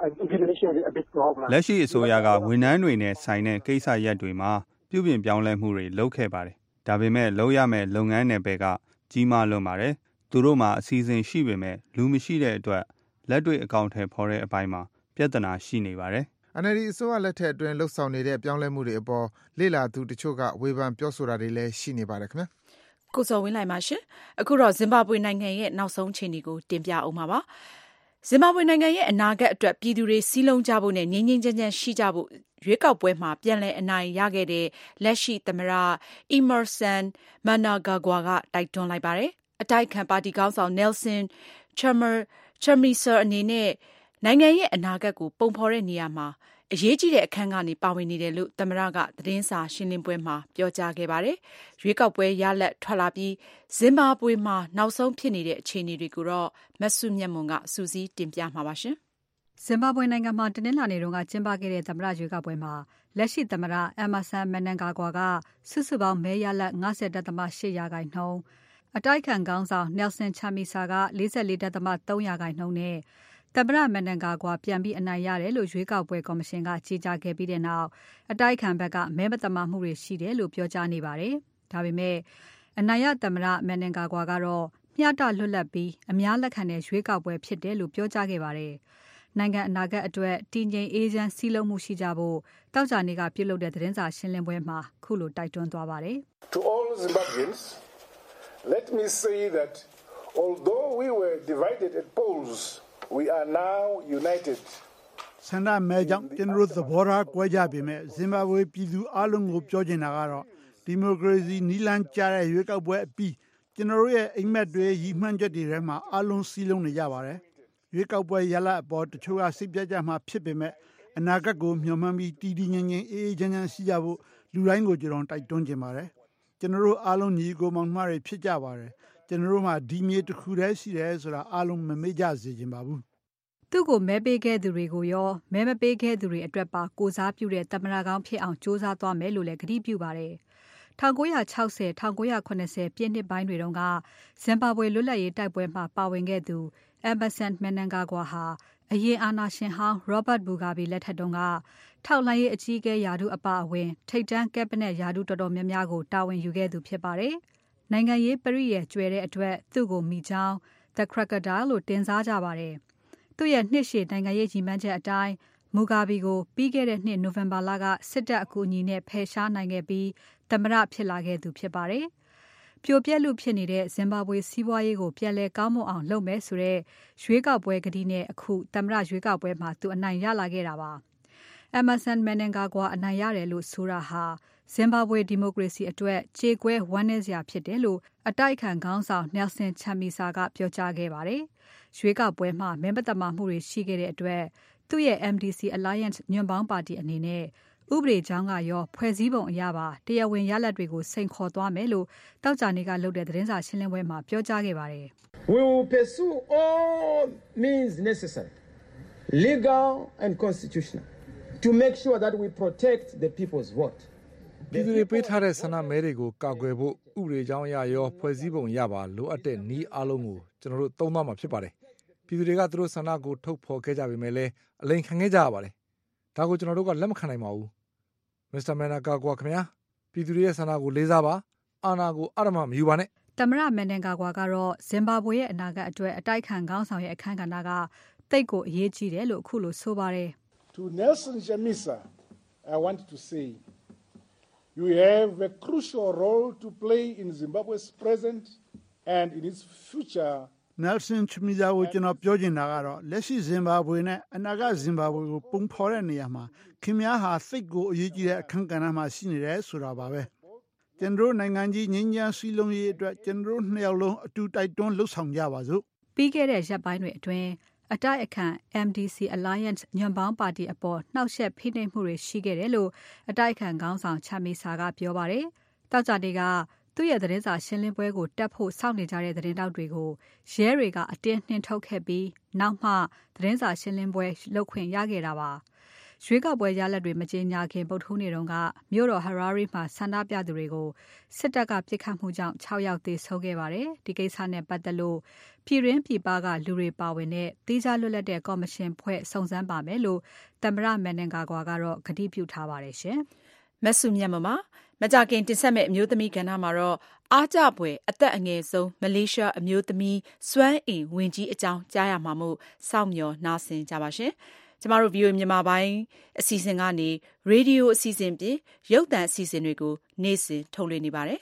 is a big problem. လက်ရှိအစိုးရကဝန်ထမ်းတွေနဲ့ဆိုင်တဲ့ကိစ္စရပ်တွေမှာပြုပြင်ပြောင်းလဲမှုတွေလုပ်ခဲ့ပါတယ်။ဒါပေမဲ့လုပ်ရမယ့်လုပ်ငန်းနယ်ပယ်ကကြီးမားလွန်းပါတယ်။သူတို့မှာအစီအစဉ်ရှိပေမဲ့လူမရှိတဲ့အတွက်လက်တွေ့အကောင့်ထဲပေါ်တဲ့အပိုင်းမှာပြဿနာရှိနေပါတယ်။ NLD အစိုးရလက်ထက်အတွင်းလှုပ်ဆောင်နေတဲ့ပြောင်းလဲမှုတွေအပေါ်လေ့လာသူတချို့ကဝေဖန်ပြောဆိုတာတွေလည်းရှိနေပါတယ်ခင်ဗျာ။ကိုစောဝင်းလိုက်ပါရှင်အခုတော့ဇင်ဘာဘွေနိုင်ငံရဲ့နောက်ဆုံးအခြေအနေကိုတင်ပြအောင်ပါပါဇင်ဘာဘွေနိုင်ငံရဲ့အနာဂတ်အတွက်ပြည်သူတွေစီးလုံးကြဖို့နဲ့ငြိမ်းငြိမ်းချမ်းချမ်းရှိကြဖို့ရွေးကောက်ပွဲမှာပြန်လည်အနိုင်ရခဲ့တဲ့လက်ရှိသမ္မတ Emmerson Mnangagwa ကတိုက်တွန်းလိုက်ပါတယ်အတိုက်ခံပါတီခေါင်းဆောင် Nelson Chamisa အနေနဲ့နိုင်ငံရဲ့အနာဂတ်ကိုပုံဖော်တဲ့နေရာမှာအရေးကြီးတဲ့အခန်းကနေပါဝင်နေတယ်လို့သမ္မတကသတင်းစာရှင်းလင်းပွဲမှာပြောကြားခဲ့ပါတယ်။ရွေးကောက်ပွဲရလဒ်ထွက်လာပြီးဇင်ဘာဘွေမှာနောက်ဆုံးဖြစ်နေတဲ့အခြေအနေတွေကိုတော့မဆုမြတ်မွန်ကစူးစီးတင်ပြမှာပါရှင်။ဇင်ဘာဘွေနိုင်ငံမှာတနင်္လာနေ့တုန်းကကျင်းပခဲ့တဲ့သမ္မတရွေးကောက်ပွဲမှာလက်ရှိသမ္မတ Emmerson Mnangagwa ကစုစုပေါင်းမဲရလဒ် 50.8% အတိုက်ခံခေါင်းဆောင် Nelson Chamisa က 44.3% နဲ့သမ္မတMnangagwaပြန်ပြီးအနိုင်ရတယ်လို့ရွေးကောက်ပွဲကော်မရှင်ကကြေညာခဲ့ပြီးတဲ့နောက်အတိုက်ခံဘက်ကမဲမသမာမှုတွေရှိတယ်လို့ပြောကြားနေပါတယ်။ဒါပေမဲ့အနိုင်ရသမ္မတMnangagwaကတော့မျှတလွတ်လပ်ပြီးအများလက်ခံတဲ့ရွေးကောက်ပွဲဖြစ်တယ်လို့ပြောကြားခဲ့ပါတယ်။နိုင်ငံအနာဂတ်အတွက်တည်ငြိမ်အေးချမ်းစည်းလုံးမှုရှိကြဖို့တောက်ကြနေကပြုလုပ်တဲ့သတင်းစာရှင်းလင်းပွဲမှာခုလိုတိုက်တွန်းသွားပါတယ်။ To all Zimbabweans, let me say that although we were divided at polls, we are now united. ဆန္ဒမဲကြောင့်ကျွန်တော်တို့သဘောထားကွဲကြပေမဲ့ဇင်ဘာဘွေပြည်သူအလုံးကိုပြောချင်တာကတော့ဒီမိုကရေစီနီလန်းကျတဲ့ရွေးကောက်ပွဲအပြီးကျွန်တော်တို့ရဲ့အိမ်မက်တွေရည်မှန်းချက်တွေထဲမှာအလုံးစည်းလုံးနေကြပါတယ်။ရွေးကောက်ပွဲရလဒ်အပေါ်တချို့ကစိတ်ပြတ်ကြမှာဖြစ်ပေမဲ့အနာဂတ်ကိုမျှော်မှန်းပြီးတည်တည်ငြိမ်ငြိမ်အေးအေးချမ်းချမ်းရှိကြဖို့လူတိုင်းကိုကျွန်တော်တိုက်တွန်းချင်ပါတယ်။ကျွန်တော်တို့အလုံးညီကိုမောင်နှမတွေဖြစ်ကြပါတယ်။ကျွန်တော်တို့မှာဒီမြေတစ်ခုတည်းရှိတယ်ဆိုတာအလုံးမမေ့ကြစေချင်ပါဘူး။သူ့ကိုမဲပေးခဲ့သူတွေကိုရောမဲမပေးခဲ့သူတွေအတွက်ပါကိုစားပြုတဲ့သမ္မတကောင်းဖြစ်အောင်စ조사သွားမယ်လို့လည်းကတိပြုပါတယ်။1960 1980ပြည့်နှစ်ပိုင်းတွေတုန်းကဇင်ဘာဘွေလွတ်လပ်ရေးတိုက်ပွဲမှာပါဝင်ခဲ့သူ Emmerson Mnangagwa ဟာအရင်အာဏာရှင်ဟောင်း Robert Mugabe လက်ထက်တုန်းကထောက်လှမ်းရေးအကြီးအကဲယာဒုအပါအဝင်ထိပ်တန်းကက်ဘိနက်ယာဒုတော်တော်များများကိုတာဝန်ယူခဲ့သူဖြစ်ပါတယ်။နိုင်ငံရေးပရိယာကျွဲတဲ့အတွက်သူ့ကိုမိချောင်း The Crocodile လို့တင်စားကြပါတယ်။သူ့ရဲ့နှစ်ရှည်နိုင်ငံရေးကြီးမှန်းချက်အတိုင်းမူဂါဘီကိုပြီးခဲ့တဲ့နှစ်နိုဝင်ဘာလကစစ်တပ်အကူအညီနဲ့ဖယ်ရှားနိုင်ခဲ့ပြီးသမ္မတဖြစ်လာခဲ့သူဖြစ်ပါတယ်။ပြိုပြက်လူဖြစ်နေတဲ့ဇင်ဘာဘွေစီးပွားရေးကိုပြန်လည်ကောင်းမွန်အောင်လုပ်မယ်ဆိုတဲ့ရွေးကောက်ပွဲကတိနဲ့အခုသမ္မတရွေးကောက်ပွဲမှာသူအနိုင်ရလာခဲ့တာပါ။ Emmerson Mnangagwa အနိုင်ရတယ်လို့ဆိုတာဟာဇင်ဘာဘွေဒီမိုကရေစီအတွက်ကြေကွဲဝမ်းနည်းစရာဖြစ်တယ်လို့အတိုက်ခံခေါင်းဆောင် Nelson Chamisa ကပြောကြားခဲ့ပါတယ်။ရွေးကောက်ပွဲမှာမဲမသမာမှုတွေရှိခဲ့တဲ့အတွက်သူ့ရဲ့ MDC Alliance ညွန့်ပေါင်းပါတီအနေနဲ့ဥပဒေကြောင်းကရောဖွဲ့စည်းပုံအရပါတရားဝင်ရလဒ်တွေကိုစိန်ခေါ်သွားမယ်လို့တောက်ကြနေကလုပ်တဲ့သတင်းစာရှင်းလင်းပွဲမှာပြောကြားခဲ့ပါတယ်။ We will pursue all means necessary, legal and constitutional, to make sure that we protect the people's vote. ပြည်သူတွေပေးထားတဲ့ဆန္ဒမဲတွေကိုကာကွယ်ဖို့ဥပဒေကြောင်းအရရောဖွဲ့စည်းပုံအရပါလိုအပ်တဲ့နည်းအလုံးကိုကျွန်တော်တို့သုံးသွားမှာဖြစ်ပါတယ်။ပြည်သူတွေကသူတို့ဆန္ဒကိုထုတ်ဖော်ခဲ့ကြပေမဲ့လည်းအလိမ်ခံခဲ့ကြရပါတယ်။ဒါကိုကျွန်တော်တို့ကလက်မခံနိုင်ပါဘူး။ Mr. Mnangagwa ခင်ဗျာပြည်သူတွေရဲ့ဆန္ဒကိုလေးစားပါအာဏာကိုအဓမ္မမယူပါနဲ့သမ္မတMnangagwaကတော့ဇင်ဘာဘွေရဲ့အနာဂတ်အတွက်အတိုက်ခံခေါင်းဆောင်ရဲ့အခမ်းကဏ္ဍကတိတ်ကိုအရေးကြီးတယ်လို့အခုလိုဆိုပါတယ် To Nelson Chamisa I want to say you have a crucial role to play in Zimbabwe's present and in its future Nelson Chamisa ကိုကျွန်တော်ပြောချင်တာကတော့လက်ရှိဇင်ဘာဘွေနဲ့အနာဂတ်ဇင်ဘာဘွေကိုပုံဖော်တဲ့နေရာမှာခင်ဗျားဟာစိတ်ကိုအရေးကြီးတဲ့အခန်းကဏ္ဍမှာရှိနေတယ်ဆိုတာပါပဲကျွန်တော်နိုင်ငံကြီးငြိမ်းချမ်းစည်းလုံးရေးအတွက်ကျွန်တော်နှစ်ယောက်လုံးအတူတိုက်တွန်းလှုပ်ဆောင်ကြပါစို့ပြီးခဲ့တဲ့ရက်ပိုင်းတွေအတွင်းအတိုက်အခံ MDC Alliance ညွန့်ပေါင်းပါတီအပေါ်နှောက်ယှက်ဖိနှိပ်မှုတွေရှိခဲ့တယ်လို့အတိုက်အခံခေါင်းဆောင်Chamisaကပြောပါတယ်တောက်ကြတေကသူ့ရဲ့သတင်းစာရှင်းလင်းပွဲကိုတက်ဖို့စောင့်နေကြတဲ့သတင်းတောက်တွေကိုရဲတွေကအတင်းနှင်ထုတ်ခဲ့ပြီးနောက်မှသတင်းစာရှင်းလင်းပွဲလုပ်ခွင့်ရခဲ့တာပါရွေးကောက်ပွဲရလဒ်တွေမကြေညာခင်ဗုဒ္ဓဟူးနေ့တုန်းကမြို့တော် Harare မှာဆန္ဒပြသူတွေကိုစစ်တပ်ကပစ်ခတ်မှုကြောင့်6ယောက်သေဆုံးခဲ့ပါတယ်ဒီကိစ္စနဲ့ပတ်သက်လို့ပြည်ရင်းပြည်ပကလူတွေပါဝင်တဲ့တေးခြားလွတ်လပ်တဲ့ကော်မရှင်ဖွဲ့စုံစမ်းပါမယ်လို့သမ္မတMnangagwaကတော့ကတိပြုထားပါတယ်ရှင်မဆုမြတ်မကြခင်တင်ဆက်မဲ့အမျိုးသမီးကဏ္ဍမှာတော့အားကြပွဲအသက်အငယ်ဆုံးမလေးရှားအမျိုးသမီးစွမ်းအင်ဝင်ကြီးအကြောင်းကြားရမှာမို့စောင့်မျှော်နားဆင်ကြပါရှင်ကျမတို့ VOA မြန်မာပိုင်းအစီအစဉ်ကနေရေဒီယိုအစီအစဉ်ပြင်ရုပ်သံအစီအစဉ်တွေကိုနေ့စဉ်ထုတ်လွှင့်နေပါတယ်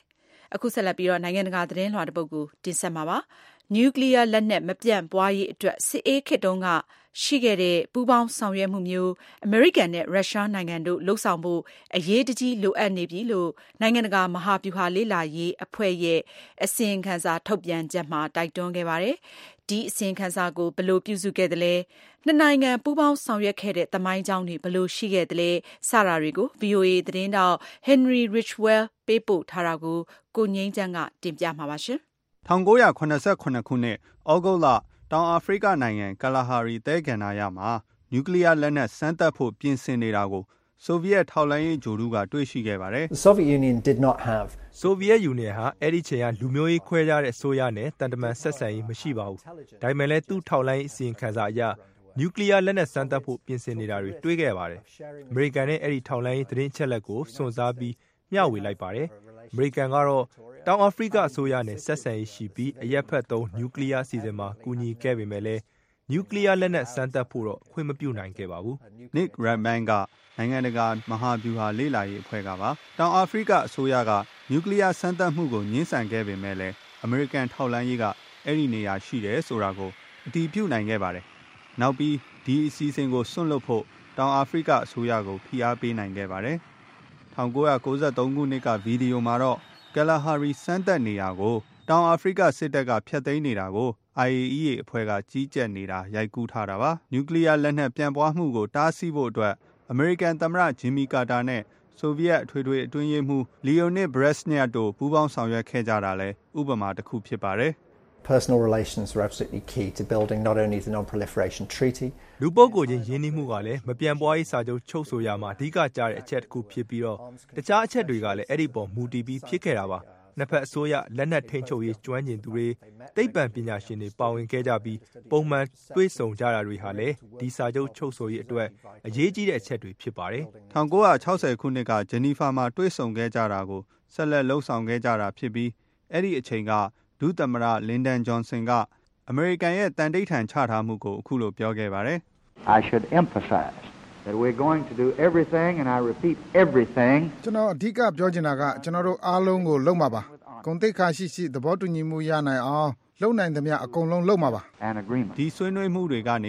အခုဆက်လက်ပြီးတော့နိုင်ငံတကာသတင်းလွှာတစ်ပုဒ်ကိုတင်ဆက်မှာပါ။နျူကလ িয়ার လက်နက်မပြန့်ပွားရေးအတွက်စစ်အေးခေတ်တုန်းကရှိခဲ့တဲ့ပူးပေါင်းဆောင်ရွက်မှုမျိုးအမေရိကန်နဲ့ရုရှားနိုင်ငံတို့လှုပ်ဆောင်ဖို့အရေးတကြီးလိုအပ်နေပြီလို့နိုင်ငံတကာမဟာဗျူဟာလေ့လာရေးအဖွဲ့ရဲ့အစီရင်ခံစာထုတ်ပြန်ချက်မှာတိုက်တွန်းခဲ့ပါတယ်။ဒီအစီရင်ခံစာကိုဘယ်လိုပြုစုခဲ့သလဲနှစ်နိုင်ငံပူးပေါင်းဆောင်ရွက်ခဲ့တဲ့သမိုင်းကြောင်းတွေဘယ်လိုရှိခဲ့သလဲစတာတွေကို VOA သတင်းတောက် Henry Ridgwell ပေးပို့ထားတာကိုကိုငိမ့်ချမ်းကတင်ပြမှာပါရှင်။1989ခုနှစ်ဩဂုတ်လတောင်အာဖရိကနိုင်ငံကလာဟာရီသဲကန္နာရမှာနျူကလ িয়ার လက်နက်စမ်းသပ်ဖို့ပြင်ဆင်နေတာကိုဆိုဗီယက်ထောက်လှမ်းရေးဂျိုရုကတွေ့ရှိခဲ့ပါတယ်။ Soviet Union did not have ဆိုဗီယက်ယူနီယံဟာအဲ့ဒီချိန်ကလူမျိုးရေးခွဲခြားတဲ့အစိုးရနဲ့တန်တမန်ဆက်ဆံရေးမရှိပါဘူး။ဒါပေမဲ့လည်းသူ့ထောက်လှမ်းရေးအစီရင်ခံစာအရနျူကလ িয়ার လက်နက်စမ်းသပ်ဖို့ပြင်ဆင်နေတာတွေတွေ့ခဲ့ပါတယ်။အမေရိကန်နဲ့အဲ့ဒီထောက်လှမ်းရေးသတင်းချက်လက်ကိုစွန့်စားပြီးမျှဝေလိုက်ပါတယ်။အမေရိကန်ကတော့တောင်အာဖရိကအစိုးရနဲ့ဆက်ဆံရေးရှိပြီးအရက်ဖက်သုံးနျူကလ িয়ার စီစဉ်မှာကူညီခဲ့ပေမဲ့လည်းနျူကလ িয়ার လက်နက်စမ်းသပ်ဖို့တော့ခွင့်မပြုနိုင်ခဲ့ပါဘူး။ Nick Redman ကနိုင်ငံတကာမဟာဗျူဟာလေ့လာရေးအဖွဲ့ကပါတောင်အာဖရိကအစိုးရကနျူကလ িয়ার စမ်းသပ်မှုကိုငြင်းဆန်ခဲ့ပေမဲ့လည်းအမေရိကန်ထောက်လှမ်းရေးကအဲ့ဒီနေရာရှိတယ်ဆိုတာကိုအတည်ပြုနိုင်ခဲ့ပါတယ်။နောက်ပြီးဒီအစီအစဉ်ကိုစွန့်လွတ်ဖို့တောင်အာဖရိကအစိုးရကိုဖိအားပေးနိုင်ခဲ့ပါတယ်။1993ခုနှစ်ကဗီဒီယိုမှာတော့ကလာဟာရီစမ်းသပ်နေရာကိုတောင်အာဖရိကစစ်တပ်ကဖျက်သိမ်းနေတာကို IAEA အဖွဲ့ကကြီးကြပ်နေတာရိုက်ကူးထားတာပါ။နျူကလ িয়ার လက်နက်ပြန့်ပွားမှုကိုတားဆီးဖို့အတွက်အမေရိကန်သမ္မတဂျင်မီကာတာနဲ့ဆိုဗီယက်အထွေထွေအတွင်းရေးမှူးလီယိုနစ်ဘရက်စနီယာတို့ပူးပေါင်းဆောင်ရွက်ခဲ့ကြတာလည်းဥပမာတစ်ခုဖြစ်ပါတယ်။ Personal relations are absolutely key to building not only the non-proliferation treaty လူပုဂ္ဂိုလ်ချင်းယဉ်ကျေးမှုကလည်းမပြန့်ပွားရေးစာချုပ်ချုပ်ဆိုရမှာအဓိကကျတဲ့အချက်တစ်ခုဖြစ်ပြီးတော့တခြားအချက်တွေကလည်းအဲ့ဒီပေါ်မူတည်ပြီးဖြစ်ခဲ့တာပါ။နှစ်ဖက်အစိုးရလက်နက်ထိန်းချုပ်ရေးကျွမ်းကျင်သူတွေသိပ္ပံပညာရှင်တွေပါဝင်ခဲ့ကြပြီးပုံမှန်တွေ့ဆုံကြတာတွေဟာလည်းဒီစာချုပ်ချုပ်ဆိုရေးအတွက်အရေးကြီးတဲ့အချက်တွေဖြစ်ပါတယ်။1960ခုနှစ်ကဂျနီဖာမှာတွေ့ဆုံခဲ့ကြတာကိုဆက်လက်လှုပ်ဆောင်ခဲ့ကြတာဖြစ်ပြီးအဲ့ဒီအချိန်ကဒုသမ္မတလင်ဒန်ဂျွန်ဆင်ကအမေရိကန်ရဲ့တန်တိတ်ထန်ချထားမှုကိုအခုလိုပြောခဲ့ပါတယ်။ I should emphasize that we're going to do everything and I repeat everything ကျွန်တော်အဓိကပြောချင်တာကကျွန်တော်တို့အားလုံးကိုလုပ်မှာပါဂုဏ်သိက္ခာရှိသဘောတူညီမှုရနိုင်အောင်လုပ်နိုင်သမျှအကုန်လုံးလုပ်မှာပါဒီဆွေးနွေးမှုတွေကနေ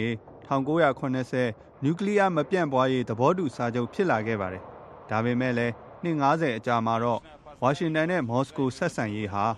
1980နျူကလ িয়ার မပြန့်ပွားရေးသဘောတူစာချုပ်ဖြစ်လာခဲ့ပါတယ်ဒါပေမဲ့လည်းနှစ်90အကြာမှာတော့ဝါရှင်တန်နဲ့မော်စကိုဆက်ဆံရေးဟာ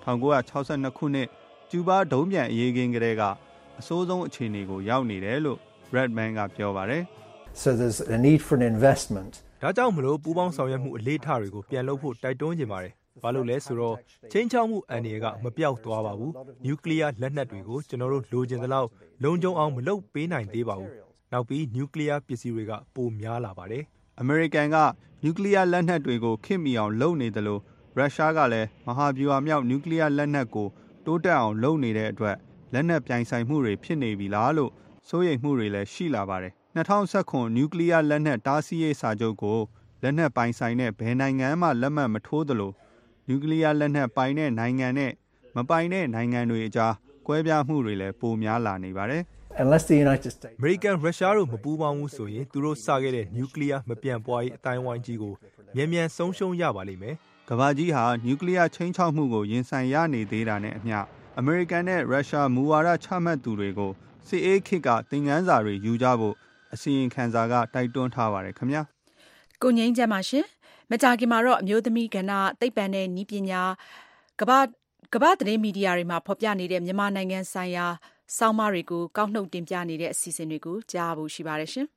1962ခုနှစ်ကျူးဘားဒုံးပြန်အရေးကင်းကလေးကအဆိုးဆုံးအခြေအနေကိုရောက်နေတယ်လို့ Redman ကပြောပါတယ် So there's a need for an investment ဒါကြောင့်မလို့ပူးပေါင်းဆောင်ရွက်မှုအလေးထားတွေကိုပြန်လုပ်ဖို့တိုက်တွန်းနေပါတယ်ဘာလို့လဲဆိုတော့ချင်းချောက်မှုအန္တရာယ်ကမပြောက်သွားပါဘူးနျူကလ িয়ার လက်နက်တွေကိုကျွန်တော်တို့လိုချင်သလောက်လုံခြုံအောင်မလုပ်ပေးနိုင်သေးပါဘူးနောက်ပြီးနျူကလ িয়ার ပစ္စည်းတွေကပိုများလာပါတယ်အမေရိကန်ကနျူကလ িয়ার လက်နက်တွေကိုခေတ်မီအောင်လုပ်နေတယ်လို့ရုရှားကလည်းမဟာဗျူဟာမြောက်နျူကလ িয়ার လက်နက်ကိုတိုးတက်အောင်လုပ်နေတဲ့အတွက်လက်နက်ပြိုင်ဆိုင်မှုတွေဖြစ်နေပြီလားလို့စိုးရိမ်မှုတွေလည်းရှိလာပါတယ်2019နျူကလ িয়ার လက်နက်တားဆီးရေးစာချုပ်ကိုလက်နက်ပိုင်ဆိုင်တဲ့ဘယ်နိုင်ငံမှလက်မှတ်မထိုးသလိုနျူကလ িয়ার လက်နက်ပိုင်တဲ့နိုင်ငံနဲ့မပိုင်တဲ့နိုင်ငံတွေအကြားကွဲပြားမှုတွေလည်းပိုများလာနေပါတယ် Unless the United States အမေရိကန်ရုရှားတို့မပူးပေါင်းဘူးဆိုရင်သူတို့စခဲ့တဲ့နျူကလ িয়ার မပြန့်ပွားရေးအတိုင်းဝိုင်းကြီးကိုမြန်မြန်ဆုံးရှုံးရပါလိမ့်မယ်ကမ္ဘာကြီးဟာနျူကလ িয়ার ချိန်ချောက်မှုကိုရင်ဆိုင်ရနေသေးတာနဲ့အမျှအမေရိကန်နဲ့ရုရှားမူဝါဒချမှတ်သူတွေကိုစစ်အေးခေတ်ကသင်ခန်းစာတွေယူကြဖို့အစီရင်ခံစာကတိုက်တွန်းထားပါတယ်ခင်ဗျာကိုငိမ့်ကြပါရှင်မကြာခင်မှာတော့အမျိုးသမီးကဏ္ဍသိပ္ပံနဲ့နည်းပညာကမ္ဘာသတင်းမီဒီယာတွေမှာဖော်ပြနေတဲ့မြန်မာနိုင်ငံဆိုင်ရာဆောင်းပါးတွေကိုကောက်နှုတ်တင်ပြနေတဲ့အစီအစဉ်တွေကိုကြားဖို့ရှိပါတယ်ရှင်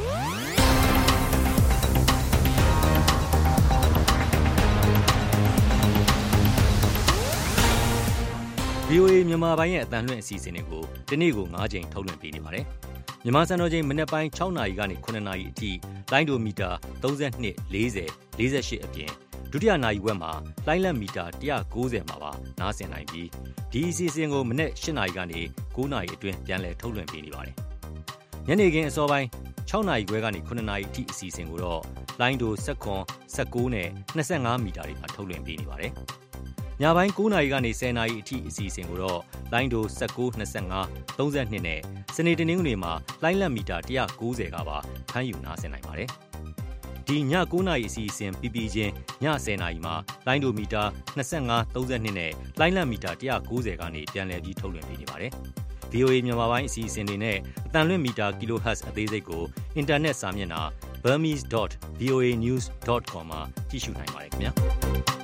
VOA မြန်မာပိုင်းရဲ့အတန်လွှင့်အစီအစဉ်တွေကိုဒီနေ့ကို9ချိန်ထုတ်လွှင့်ပေးနေပါတယ်။မြန်မာစံတော်ချိန်မနက်ပိုင်း6နာရီကနေ9နာရီအထိလိုင်းဒိုမီတာ32 40 48အပြင်ဒုတိယနာရီဝက်မှာလိုင်းလက်မီတာ190မှာပါနားဆင်နိုင်ပြီးဒီအစီအစဉ်ကိုမနက်8နာရီကနေ9နာရီအတွင်းပြန်လည်ထုတ်လွှင့်ပေးနေပါတယ်။ညနေခင်းအစောပိုင်း6နာရီခွဲကနေ9နာရီအထိအစီအစဉ်ကိုတော့လိုင်းဒို19နဲ့25မီတာတွေမှာထုတ်လွှင့်ပေးနေပါတယ်။ညပိုင်း9နာရီကနေ10နာရီအထိအစီအစဉ်ကိုတော့လိုင်းဒို19 25 32နဲ့စနေတနင်္ဂနွေမှာလိုင်းလက်မီတာ190ကပါဖမ်းယူနားဆင်နိုင်ပါတယ်။ဒီည9နာရီအစီအစဉ်ပြီးချင်းည10နာရီမှာလိုင်းဒိုမီတာ25 32နဲ့လိုင်းလံမီတာ190ကနေပြန်လည်ပြီးထုတ်လွှင့်ပေးနေပါတယ်။ VOA မြန်မာပိုင်းအစီအစဉ်တွေနဲ့အတန်လွင့်မီတာ kHz အသေးစိတ်ကိုအင်တာနက်စာမျက်နှာ burmese.voanews.com မှာကြည့်ရှုနိုင်ပါတယ်ခင်ဗျာ။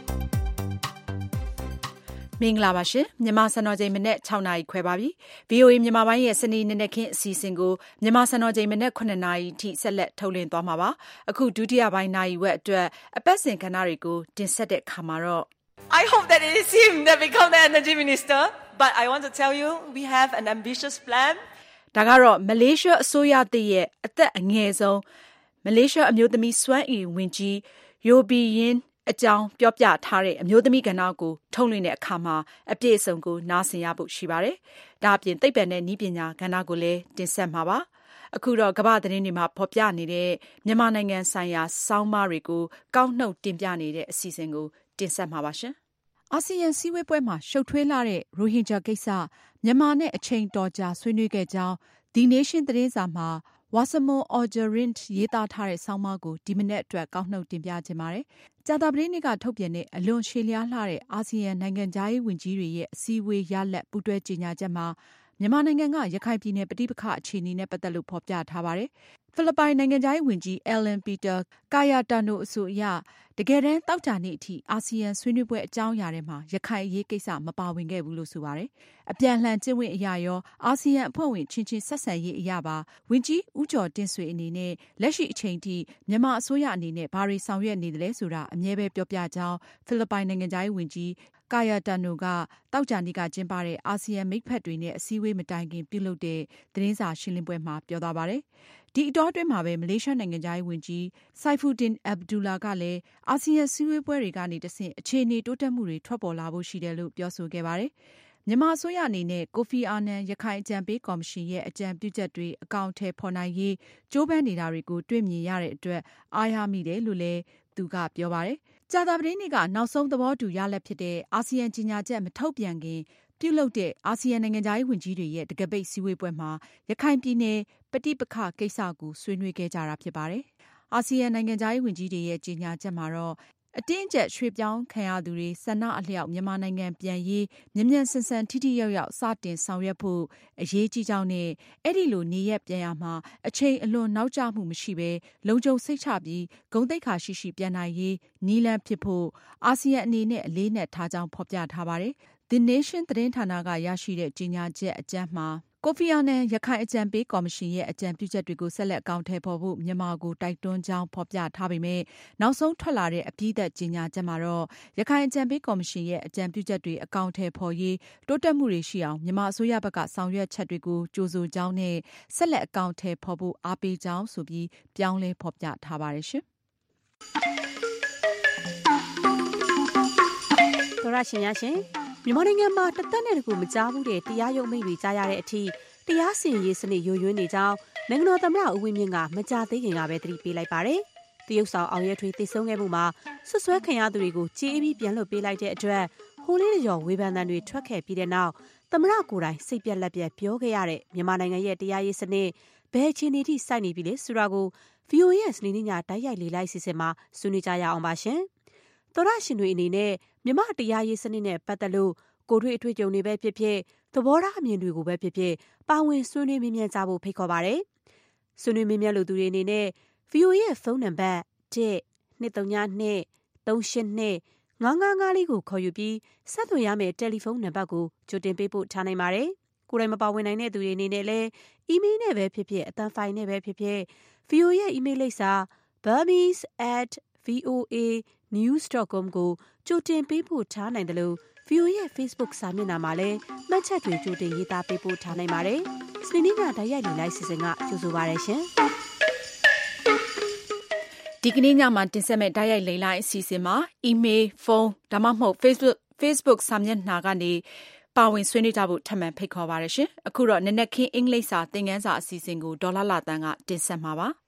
မင်္ဂလာပါရှင်မြန်မာစံတော်ချိန်မနေ့6နာရီခွဲပါပြီ VOA မြန်မာပိုင်းရဲ့စနေနေ့ခင်းအစီအစဉ်ကိုမြန်မာစံတော်ချိန်မနေ့9နာရီထိဆက်လက်ထုတ်လွှင့်သွားမှာပါအခုဒုတိယပိုင်းနာရီဝက်အတွက်အပတ်စဉ်ကဏ္ဍတွေကိုတင်ဆက်တဲ့အခါမှာတော့ I hope that it is him that become the energy minister but I want to tell you we have an ambitious plan ဒါကတော့မလေးရှားအစိုးရသစ်ရဲ့အသက်အငယ်ဆုံးမလေးရှားအမျိုးသမီးစွမ်းအင်ဝန်ကြီးယိုဘီယင်းအကြောင်းပြောပြထားတဲ့အမျိုးသမီးကဏ္ဍကိုထုတ်လွှင့်တဲ့အခါမှာအပြည့်အစုံကိုနားဆင်ရဖို့ရှိပါတယ်။ဒါအပြင်သိပ္ပံနဲ့နည်းပညာကဏ္ဍကိုလည်းတင်ဆက်မှာပါ။အခုတော့ကမ္ဘာသတင်းတွေမှာဖော်ပြနေတဲ့မြန်မာနိုင်ငံဆိုင်ရာဆောင်းပါးတွေကိုကောက်နှုတ်တင်ပြနေတဲ့အစီအစဉ်ကိုတင်ဆက်မှာပါရှင်။အာဆီယံစည်းဝေးပွဲမှာရှုပ်ထွေးလာတဲ့ရိုဟင်ဂျာကိစ္စမြန်မာနဲ့အချိန်တော်ကြာဆွေးနွေးခဲ့ကြောင်း The Nation သတင်းစာမှာWasamon Orjarint ရေးသားထားတဲ့ဆောင်းပါးကိုဒီမနေ့အတွက်ကောက်နှုတ်တင်ပြခြင်းပါတယ်။ကြာသပတေးနေ့ကထုတ်ပြန်တဲ့အလွန်ရှည်လျားလှတဲ့အာဆီယံနိုင်ငံသားရေးဝန်ကြီးတွေရဲ့အစည်းအဝေးရလဒ်ပူးတွဲကြေညာချက်မှာမြန်မာနိုင်ငံကရခိုင်ပြည်နယ်ပဋိပက္ခအခြေအနေနဲ့ပတ်သက်လို့ဖော်ပြထားပါတယ်။ဖိလစ်ပိုင်နိုင်ငံသားရေးဝန်ကြီး Alan Peter Cayetano အဆိုအရတကယ်တမ်းတောက်ကြနေ့အထိအာဆီယံဆွေးနွေးပွဲအကြောင်းအရာတွေမှာရခိုင်အရေးကိစ္စမပါဝင်ခဲ့ဘူးလို့ဆိုပါတယ်။အပြန်အလှန်ကျင့်ဝတ်အရာရောအာဆီယံအဖွဲ့ဝင်ချင်းချင်းဆက်ဆံရေးအရာပါဝန်ကြီးဦးကျော်တင့်ဆွေအနေနဲ့လက်ရှိအချိန်ထိမြန်မာအစိုးရအနေနဲ့ဘာတွေဆောင်ရွက်နေတယ်လဲဆိုတာအမြဲပဲပြောပြကြောင်းဖိလစ်ပိုင်နိုင်ငံသားရေးဝန်ကြီးCayetano ကတောက်ကြနေ့ကကျင်းပတဲ့အာဆီယံမိတ်ဖက်တွေနဲ့အစည်းအဝေးမတိုင်ခင်ပြုလုပ်တဲ့သတင်းစာရှင်းလင်းပွဲမှာပြောသွားပါတယ်။ဒီအတောအတွင်းမှာပဲမလေးရှားနိုင်ငံသားရေးဝန်ကြီး Saifuddin Abdullah ကလည်းအာဆီယံစည်းဝေးပွဲတွေကနေတဆင့်အခြေအနေတိုးတက်မှုတွေထွက်ပေါ်လာဖို့ရှိတယ်လို့ပြောဆိုခဲ့ပါတယ်။မြန်မာအစိုးရအနေနဲ့ကိုဖီအာနန်ရခိုင်အကြံပေးကော်မရှင်ရဲ့အကြံပြုချက်တွေအကောင့်ထဲပေါ်နိုင်ရေးကြိုးပမ်းနေတာတွေကိုတွေ့မြင်ရတဲ့အတွက်အားရမိတယ်လို့လည်းသူကပြောပါတယ်။ကြာသပတေးနေ့ကနောက်ဆုံးသဘောတူရလဒ်ဖြစ်တဲ့အာဆီယံကြေညာချက်မထုတ်ပြန်ခင်ပြုလုပ်တဲ့အာဆီယံနိုင်ငံသားရေးဝန်ကြီးတွေရဲ့တကပိတ်စည်းဝေးပွဲမှာရခိုင်ပြည်နယ်ပဋိပက္ခကိစ္စကိုဆွေးနွေးခဲ့ကြတာဖြစ်ပါတယ်။အာဆီယံနိုင်ငံသားရေးဝန်ကြီးတွေရဲ့ကြေညာချက်မှာတော့အတင်းအကျပ်ရွှေ့ပြောင်းခံရသူတွေဆန္ဒအလျောက်မြန်မာနိုင်ငံပြန်ရေးမြန်မြန်ဆန်ဆန်ထိထိရောက်ရောက်စတင်ဆောင်ရွက်ဖို့အရေးကြီးကြောင်းနဲ့အဲ့ဒီလိုနေရက်ပြန်ရမှာအချိန်အလွန်နောက်ကျမှုမရှိဘဲလုံခြုံစိတ်ချပြီးဂုဏ်သိက္ခာရှိရှိပြန်နိုင်ရေးနည်းလမ်းဖြစ်ဖို့အာဆီယံအနေနဲ့အလေးနက်ထားကြောင်းဖော်ပြထားပါတယ်။ The Nation သတင်းဌာနကရရှိတဲ့ကြေညာချက်အကြမ်းမှာကိုဖီအာနန်ရခိုင်အကြံပေးကော်မရှင်ရဲ့အကြံပြုချက်တွေကိုဆက်လက်အကောင်အထည်ဖော်ဖို့မြန်မာကိုတိုက်တွန်းကြောင်းဖော်ပြထားပေမဲ့နောက်ဆုံးထွက်လာတဲ့အပြီးသက်ကြေညာချက်မှာတော့ရခိုင်အကြံပေးကော်မရှင်ရဲ့အကြံပြုချက်တွေအကောင်အထည်ဖော်ရေးတိုးတက်မှုတွေရှိအောင်မြန်မာအစိုးရဘက်ကဆောင်ရွက်ချက်တွေကိုကြိုဆိုကြောင်းနဲ့ဆက်လက်အကောင်အထည်ဖော်ဖို့အားပေးကြောင်းဆိုပြီးပြောင်းလဲဖော်ပြထားပါတယ်ရှင်။သောရရှင်ရရှင်မြန်မာနိုင်ငံမှာတသက်နဲ့တကူမကြားဘူးတဲ့တရားရုံးမိန့်တွေကြားရတဲ့အထိတရားစီရင်ရေးစနစ်ယိုယွင်းနေကြောင်းနိုင်ငံတော်သမ္မတဦးဝင်းမြင့်ကမကြာသေးခင်ကပဲသတိပေးလိုက်ပါတယ်။တရုတ်ဆောင်အောင်ရဲထွေးတည်ဆုံခဲ့မှုမှာဆွဆွဲခံရသူတွေကိုကြေးပြီးပြန်လွှတ်ပေးလိုက်တဲ့အတွက်ဟိုလေးကြော်ဝေဖန်သံတွေထွက်ခဲ့ပြီးတဲ့နောက်သမ္မတကိုယ်တိုင်စိတ်ပြက်လက်ပြက်ပြောခဲ့ရတဲ့မြန်မာနိုင်ငံရဲ့တရားရေးစနစ်ဘယ်အခြေအနေထိစိုက်နေပြီလဲဆိုတာကို VOA ရဲ့စနေနေ့ညတိုက်ရိုက်လေ့လိုက်စီစဉ်မှာဆွေးနွေးကြရအောင်ပါရှင်။သောရရှင်တွေအနေနဲ့မြန်မာတရားရေးစနစ်နဲ့ပတ်သက်လို့ကိုတွေ့အတွေ့အကြုံတွေပဲဖြစ်ဖြစ်သဘောထားအမြင်တွေကိုပဲဖြစ်ဖြစ်ပါဝင်ဆွေးနွေးမြင်ကြဖို့ဖိတ်ခေါ်ပါတယ်။ဆွေးနွေးမြင်လို့သူတွေအနေနဲ့ VOA ရဲ့ဖုန်းနံပါတ်1-232-382-955လေးကိုခေါ်ယူပြီးဆက်သွယ်ရမယ့်တယ်လီဖုန်းနံပါတ်ကိုကြိုတင်ပေးပို့ထားနိုင်ပါတယ်။ကိုယ်တိုင်မပါဝင်နိုင်တဲ့သူတွေအနေနဲ့လည်းအီးမေးလ်နဲ့ပဲဖြစ်ဖြစ်အသံဖိုင်နဲ့ပဲဖြစ်ဖြစ် VOA ရဲ့အီးမေးလ်လိပ်စာ burmese@voanews.com ကိုကြိုတင်ပေးပို့ထားနိုင်တယ်လို့VOA ရဲ့ Facebook စာမျက်နှာမှာလည်းမှတ်ချက်တွေကြိုတင်ရေးသားပေးပို့ထားနိုင်ပါတယ်။စနေနေ့ညတိုက်ရိုက်လေလိုက်စီစဉ်ကကြိုဆိုပါရရှင်။ဒီကနေ့ညမှာတင်ဆက်မဲ့တိုက်ရိုက်လေလိုက်အစီအစဉ်မှာ email, ဖုန်းဒါမှမဟုတ် Facebook စာမျက်နှာကနေပါဝင်ဆွေးနွေးကြဖို့ထပ်မံဖိတ်ခေါ်ပါရရှင်။အခုတော့နနက်ခင်းအင်္ဂလိပ်စာသင်ခန်းစာအစီအစဉ်ကိုဒေါ်လာလာတန်းကတင်ဆက်မှာပါ။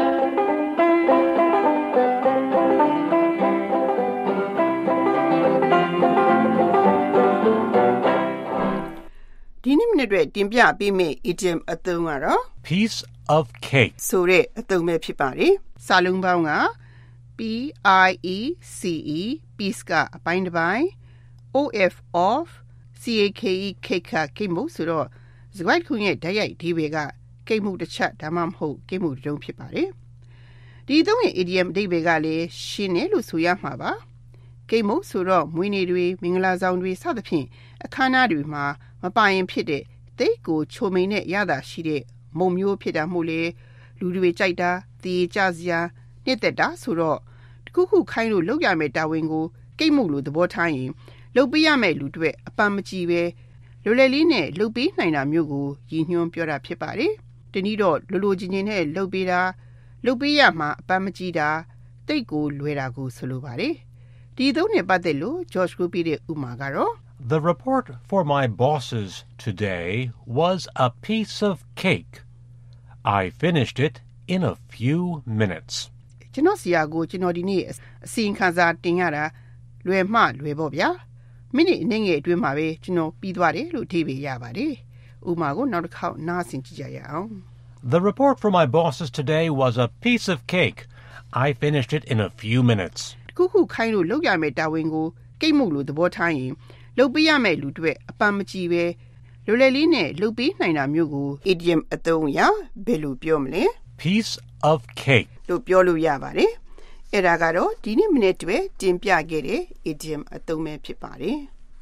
ဒီနေ့မနေ့အတွက်တင်ပြပေးမယ့် idiom အသုံးကတော့ piece of cake ဆိုတဲ့အသုံးပဲဖြစ်ပါတယ်။စာလုံးပေါင်းက P-I-E-C-E Peace ကအပိုင်းတစ်ပိုင်း O-F off C-A-K-E ခိတ်ခကိတ်မှုဆိုတော့စကားခုရဲ့ဓာတ်ရိုက်ဒီဝေကကိတ်မှုတစ်ချက်ဒါမှမဟုတ်ကိတ်မှုတစ်တုံးဖြစ်ပါတယ်ဒီသုံးရဲ့ idiom အဓိပ္ပာယ်ကလည်းရှင်းတယ်လို့ဆိုရမှာပါကိတ်မှုဆိုတော့မွေးနေ့တွေမင်္ဂလာဆောင်တွေစသဖြင့်အခမ်းအနားတွေမှာမပိုင်ဖြစ်တဲ့တိတ်ကိုချိုမိန်နဲ့ရတာရှိတဲ့မုံမျိုးဖြစ်တာမို့လေလူတွေကြိုက်တာတည်ကြစရာနှစ်သက်တာဆိုတော့တခုခုခိုင်းလို့လုပ်ရမယ်တာဝန်ကိုကိတ်မှုလို့သဘောထားရင်လုပ်ပေးရမယ်လူတွေအပန်းမကြည့်ပဲလွယ်လွယ်လေးနဲ့လုပ်ပေးနိုင်တာမျိုးကိုရည်ညွှန်းပြောတာဖြစ်ပါတယ်တနည်းတော့လိုလိုချင်းချင်းနဲ့လုပ်ပေးတာလုပ်ပေးရမှာအပန်းမကြည့်တာတိတ်ကိုလွယ်တာကိုဆိုလိုပါတယ်ဒီသုံးနဲ့ပတ်သက်လို့ George ကိုပြတဲ့ဥမာကတော့ The report for my bosses today was a piece of cake. I finished it in a few minutes. ကျွန်တော်ဆရာကိုကျွန်တော်ဒီနေ့အစီရင်ခံစာတင်ရတာလွယ်မှလွယ်ပေါ့ဗျာမိနစ်အနည်းငယ်အတွင်းမှာပဲကျွန်တော်ပြီးသွားတယ်လို့အဓိပ္ပာယ်ရပါတယ်ဥပမာကိုနောက်တစ်ခေါက်နားဆင်ကြည့်ကြရအောင် The report for my bosses today was a piece of cake. I finished it in a few minutes. တခုခုခိုင်းလို့လုပ်ရမယ်တာဝန်ကိုကိတ်မှုလို့သဘောထားရင်လုပ်ပေးရမယ်လူတွေအပန်းမကြည့်ပဲလွယ်လွယ်လေးနဲ့လုပ်ပေးနိုင်တာမျိုးကို idiom အသုံးအရဘယ်လိုပြောမလဲ Piece of cake လို့ပြောလို့ရပါတယ်အဲ့ဒါကတော့ဒီနေ့မိနစ်တွေတင်ပြခဲ့တဲ့ idiom အသုံးပဲဖြစ်ပါတယ်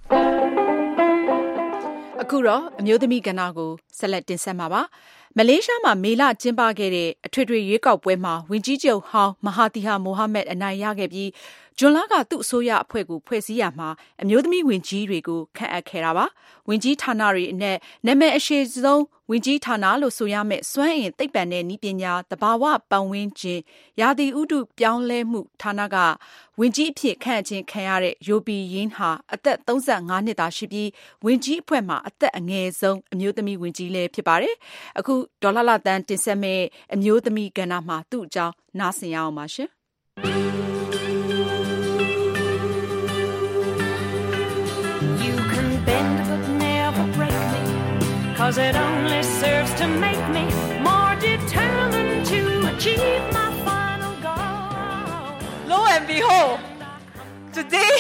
အခုတော့အမျိုးသမီးကဏ္ဍကိုဆက်လက်တင်ဆက်မှာပါမလေးရှားမှာမေလကျင်းပခဲ့တဲ့အထွေထွေရွေးကောက်ပွဲမှာဝန်ကြီးချုပ်ဟောင်းမဟာတီဟာမိုဟာမက်အနိုင်ရခဲ့ပြီးဇွန်လကသူ့အစိုးရအဖွဲ့ကိုဖွဲ့စည်းရမှာအမျိုးသမီးဝန်ကြီးတွေကိုခန့်အပ်ခဲ့တာပါဝန်ကြီးဌာနတွေအနက်နာမည်အရှိဆုံးဝန်ကြီးဌာနလို့ဆိုရမယ့်စွမ်းအင်သိပ္ပံနဲ့နည်းပညာတဘာဝပတ်ဝန်းကျင်ရာသီဥတုပြောင်းလဲမှုဌာနကဝန်ကြီးအဖြစ်ခန့်အပ်ခြင်းခံရတဲ့ယိုပီယင်းဟာအသက်35နှစ်သာရှိပြီးဝန်ကြီးအဖွဲ့မှာအသက်အငယ်ဆုံးအမျိုးသမီးဝန်ကြီးလည်းဖြစ်ပါတယ်အခုဒေါ်လာလာတန်တင်ဆက်မဲ့အမျိုးသမီးကဏ္ဍမှာသူ့အကြောင်းနားဆင်ရအောင်ပါရှင် 'Cause it only serves to make me more determined to achieve my final goal. Lo and behold, today,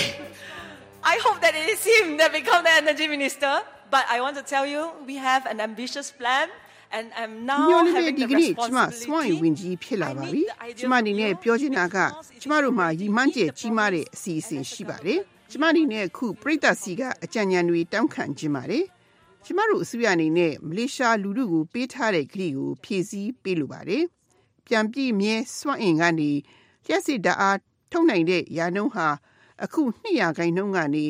I hope that it is him that becomes the energy minister. But I want to tell you, we have an ambitious plan. And I'm now having the responsibility. ဝင်ကြီးဖြစ်လာပါပြီ။ကျမအနေနဲ့ပြောချင်တာကကျမတို့မှာရည်မှန်းချက်ကြီးမားတဲ့အစီအစဉ်ရှိပါတယ်။ကျမအနေနဲ့အခုပြည်သက်စီကအကြံဉာဏ်တွေတောင်းခံခြင်းပါတယ်။ကျမတို့အစိုးရအနေနဲ့မလေးရှားလူထုကိုပေးထားတဲ့ကတိကိုဖြည့်ဆည်းပေးလိုပါတယ်။ပြန်ပြည့်မြဲစွမ်းအင်ကနေလျှက်စစ်ဓာတ်အားထုတ်နိုင်တဲ့ရာနှုန်းဟာအခု2%ကနေ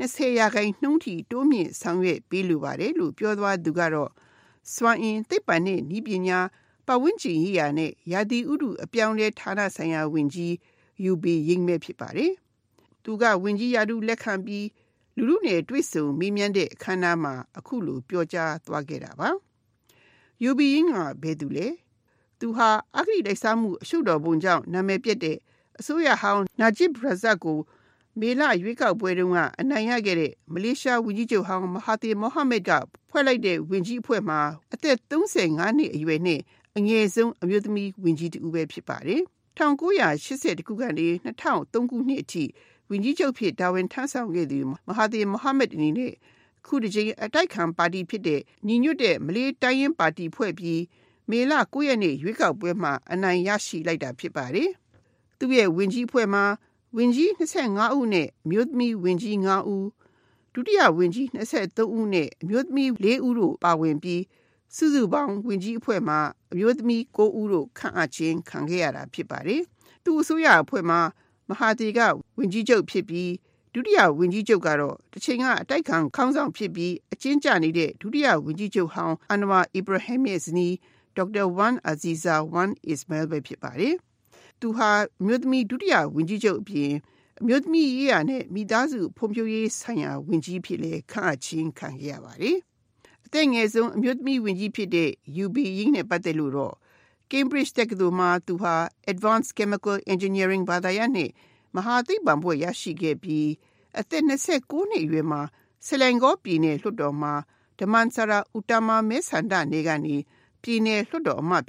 20%ထိတိုးမြင့်ဆောင်ရွက်ပေးလိုပါတယ်လို့ပြောသွားသူကတော့စွမ်းအင်သိပ္ပံနဲ့နည်းပညာပတ်ဝန်းကျင်ရေးရာနဲ့ရာသီဥတုအပြောင်းလဲဌာနဆိုင်ရာဝန်ကြီးယူဘီယင်းမဲဖြစ်ပါတယ်။သူကဝန်ကြီးရာထူးလက်ခံပြီးလူလူနဲ့တွေ့ဆုံမေးမြန်းတဲ့အခမ်းအနားမှာအခုလိုပြောကြားသွားခဲ့တာပါ။ယူဘီယင်းကဘယ်သူလဲ။သူဟာအဂတိလိုက်စားမှုအရှုပ်တော်ပုံကြောင့်နာမည်ပြက်တဲ့အစိုးရဟောင်းနာဂျစ်ဘရာဇတ်ကိုမေလရွေးကောက်ပွဲတုန်းကအနိုင်ရခဲ့တဲ့မလေးရှားဝန်ကြီးချုပ်ဟောင်းမဟာတီမိုဟာမက်ကဖွဲ့လိုက်တဲ့ဝန်ကြီးအဖွဲ့မှာအသက်35နှစ်အရွယ်နဲ့အငယ်ဆုံးအမျိုးသမီးဝန်ကြီးတူပဲဖြစ်ပါတယ်။1980ခုကနေ2003ခုနှစ်အထိဝန်ကြီးချုပ်ဖြစ်တာဝန်ထမ်းဆောင်ခဲ့သူမဟာတီမိုဟာမက်အနေနဲ့ခုတစ်ချိန်အတိုက်ခံပါတီဖြစ်တဲ့ညီညွတ်တဲ့မလေးတိုင်းရင်းပါတီဖွဲ့ပြီးမေလ9ရက်နေ့ရွေးကောက်ပွဲမှာအနိုင်ရရှိလိုက်တာဖြစ်ပါတယ်။သူ့ရဲ့ဝန်ကြီးအဖွဲ့မှာဝန်ကြီး25ဦးနဲ့အမျိုးသမီးဝန်ကြီး5ဦးဒုတိယဝန်ကြီး23ဦးနဲ့အမျိုးသမီး4ဦးတို့ပါဝင်ပြီးစုစုပေါင်းဝန်ကြီးအဖွဲ့မှာအမျိုးသမီး9ဦးတို့ခန့်အပ်ခြင်းခံခဲ့ရတာဖြစ်ပါတယ်။သူ့အစိုးရအဖွဲ့မှာမဟာတီကဝန်ကြီးချုပ်ဖြစ်ပြီးဒုတိယဝန်ကြီးချုပ်ကတော့တစ်ချိန်ကအတိုက်ခံခေါင်းဆောင်ဖြစ်ပြီးအကျဉ်းကျနေတဲ့ဒုတိယဝန်ကြီးချုပ်ဟောင်းအန်ဝါအီဘရာဟင်ရဲ့ဇနီးဒေါက်တာဝမ်အဇီဇာဝမ်အစ်မဲလ်ပဲဖြစ်ပါတယ်။သူဟာအမျိုးသမီးဒုတိယဝန်ကြီးချုပ်အပြင်အမျိုးသမီးရေးရာနဲ့မိသားစုဖွံ့ဖြိုးရေးဆိုင်ရာဝန်ကြီးဖြစ်လေခန့်အပ်ခြင်းခံခဲ့ရပါတယ်။အသက်ငယ်ဆုံးအမျိုးသမီးဝန်ကြီးဖြစ်တဲ့ UB ရင်းနဲ့ပတ်သက်လို့တော့ Cambridge တက္ကသိုလ်မှာသူဟာ Advanced Chemical Engineering ဘာသာရပ်နဲ့မဟာသိပ္ပံဘွဲ့ရရှိခဲ့ပြီးအသက်29နှစ်အရွယ်မှာဆလန်ဂေါပြည်နယ်လွှတ်တော်မှာဒမန်ဆာရာဥတမာမဲဆန္ဒနယ်ကနေပြည်နယ်လွှတ်တော်အမတ်ဖြစ်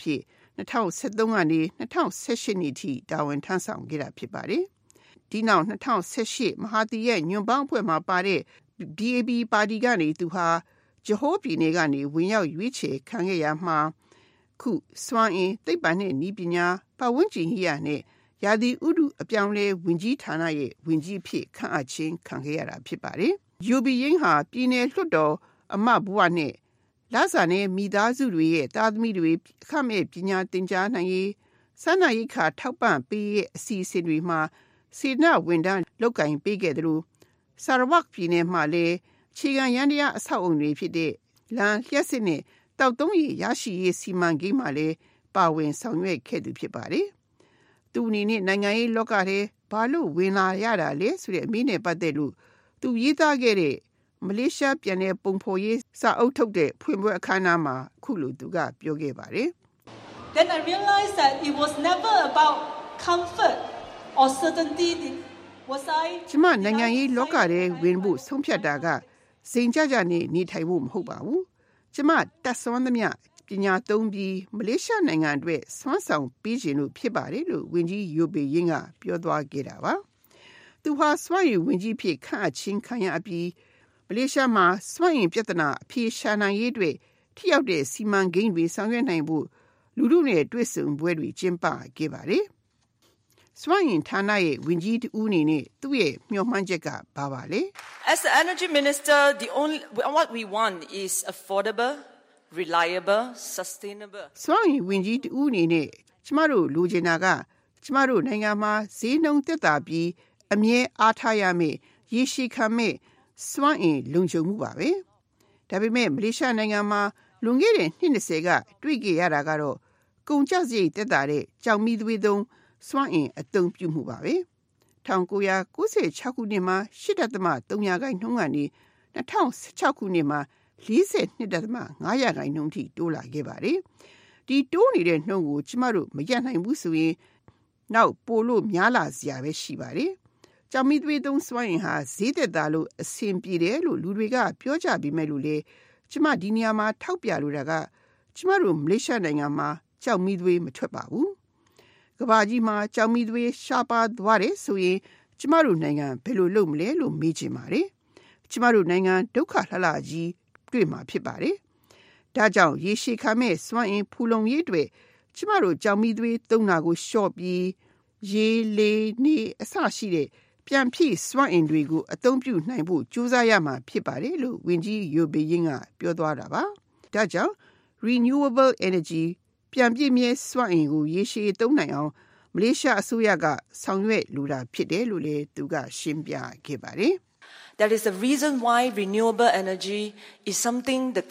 2013ကနေ2018နှစ်ထိတာဝန်ထမ်းဆောင်ခဲ့တာဖြစ်ပါတယ်။ဒီနောက်2018မဟာသီရဲ့ညွန့်ပေါင်းအဖွဲ့မှာပါတဲ့ DAB ပါတီကနေသူဟာဂျဟိုးပြည်နယ်ကနေဝင်ရောက်ရွေးချယ်ခံခဲ့ရမှာခုစွမ်းအင်သိပ္ပံနဲ့နည်းပညာပတ်ဝန်းကျင်ရေးရာနဲ့ရာသီဥတုအပြောင်းလဲဝင်ကြီးဌာနရဲ့ဝင်ကြီးအဖြစ်ခန့်အပ်ခြင်းခံခဲ့ရတာဖြစ်ပါတယ်။ UB ရင်းဟာပြည်နယ်လွှတ်တော်အမတ်ဘဝနဲ့လစာနဲ့မိသားစုတွေရဲ့သားသမီးတွေအခမဲ့ပညာသင်ကြားနိုင်ရေးစာနာရေးခါထောက်ပံ့ပေးရဲ့အစီအစဉ်တွေမှာစေတနာဝန်ထမ်းလုပ်ကိုင်ပေးခဲ့တယ်လို့ဆာရဝက်ပြည်နယ်မှာလည်းခြေခံရန်တရားအဆောက်အုံတွေဖြစ်တဲ့လမ်းလျှက်စစ်နဲ့တောက်သုံးရည်ရရှိရေးစီမံကိန်းမှာလည်းပါဝင်ဆောင်ရွက်ခဲ့သူဖြစ်ပါတယ်။သူအနေနဲ့နိုင်ငံရေးလောကထဲဘာလို့ဝင်လာရတာလဲဆိုတဲ့အမေးနဲ့ပတ်သက်လို့သူရေးသားခဲ့တဲ့မလေးရှားပြည်နယ်ပုံဖော်ရေးစာအုပ်ထုတ်တဲ့ဖွင့်ပွဲအခမ်းအနားမှာခုလိုသူကပြောခဲ့ပါတယ်။ Then I realized that it was never about comfort or certainty. Was I ကျမနိုင်ငံရေးလောကထဲဝင်ဖို့ဆုံးဖြတ်တာကစိန်ကြကြနဲ့နေထိုင်ဖို့မဟုတ်ပါဘူး။ကျမတက်ဆွမ်းသမျှပညာသုံးပြီးမလေးရှားနိုင်ငံအတွက်စွမ်းဆောင်ပေးခြင်းလို့ဖြစ်ပါတယ်လို့ဝန်ကြီးယိုဘေယင်းကပြောသွားခဲ့တာပါ။သူဟာစွမ်းရည်ဝန်ကြီးဖြစ်ခန့်အပ်ခြင်းခံရပြီးမလေးရှားမှာစွမ်းရည်ပြဿနာအဖြေရှာနိုင်ရေးအတွက်ထိရောက်တဲ့စီမံကိန်းတွေဆောင်ရွက်နိုင်ဖို့လူထုနဲ့တွေ့ဆုံပွဲတွေကျင်းပခဲ့ပါတယ်။စွမ်းရည်ဌာနရဲ့ဝန်ကြီးတူအနေနဲ့သူ့ရဲ့မျှော်မှန်းချက်ကဘာပါလဲ As the energy minister, what we want is affordable, reliable, sustainable. စွမ်းရည်ဝန်ကြီးတူအနေနဲ့ကျမတို့လိုချင်တာကကျမတို့နိုင်ငံမှာဈေးနှုန်းသက်သာပြီးအမြဲအားထားရမယ့်ရေရှည်ခံမယ့်စွမ်းအင်လုံခြုံမှုပါပဲ။ဒါပေမဲ့မလေးရှားနိုင်ငံမှာလွန်ခဲ့တဲ့နှစ်20ကတွေ့ကြရတာကတော့ကုန်ကျစရိတ်သက်သာတဲ့ကြောင်မီသွေးသုံးစွမ်းအင်အသုံးပြုမှုပါပဲ။1996ခုနှစ်မှာ 8.3% ကနေ2016ခုနှစ်မှာ 42.5% ထိတိုးလာခဲ့ပါတယ်။ဒီတိုးနေတဲ့နှုန်းကိုကျမတို့မရပ်နိုင်ဘူးဆိုရင်နောက်ပိုလို့များလာစရာပဲရှိပါတယ်။ကြောင်မီသွေးသုံးစွမ်းအင်ဟာဈေးသက်သာလို့အဆင်ပြေတယ်လို့လူတွေကပြောကြပြီးမဲ့လို့လေကျမဒီနေရာမှာထောက်ပြလိုတာကကျမတို့မလေးရှားနိုင်ငံမှာကြောင်မီသွေးမထွက်ပါဘူး။ကမ္ဘာကြီးမှာကြောင်မီသွေးရှားပါသွားတယ်ဆိုရင်ကျမတို့နိုင်ငံဘယ်လိုလုပ်မလဲလို့မေးချင်ပါတယ်။ကျမတို့နိုင်ငံဒုက္ခလှလှကြီးတွေ့မှာဖြစ်ပါတယ်။ဒါကြောင့်ရေရှည်ခံမဲ့စွမ်းအင်ဖူလုံရေးတွေကျမတို့ကြောင်မီသွေးသုံးတာကိုလျှော့ပြီးရေလေနေအစရှိတဲ့ပြန်ဖြည့်စွမ်းအင်တွေကိုအသုံးပြုနိုင်ဖို့ကြိုးစားရမှာဖြစ်ပါတယ်လို့ဝန်ကြီးယိုဘေယင်းကပြောသွားတာပါ။ဒါကြောင့် renewable energy ပြန်ပြည့်မြဲစွမ်းအင်ကိုရေရှည်သုံးနိုင်အောင်မလေးရှားအစိုးရကဆောင်ရွက်လိုတာဖြစ်တယ်လို့လည်းသူကရှင်းပြခဲ့ပါတယ်။ That is the reason why renewable energy is something the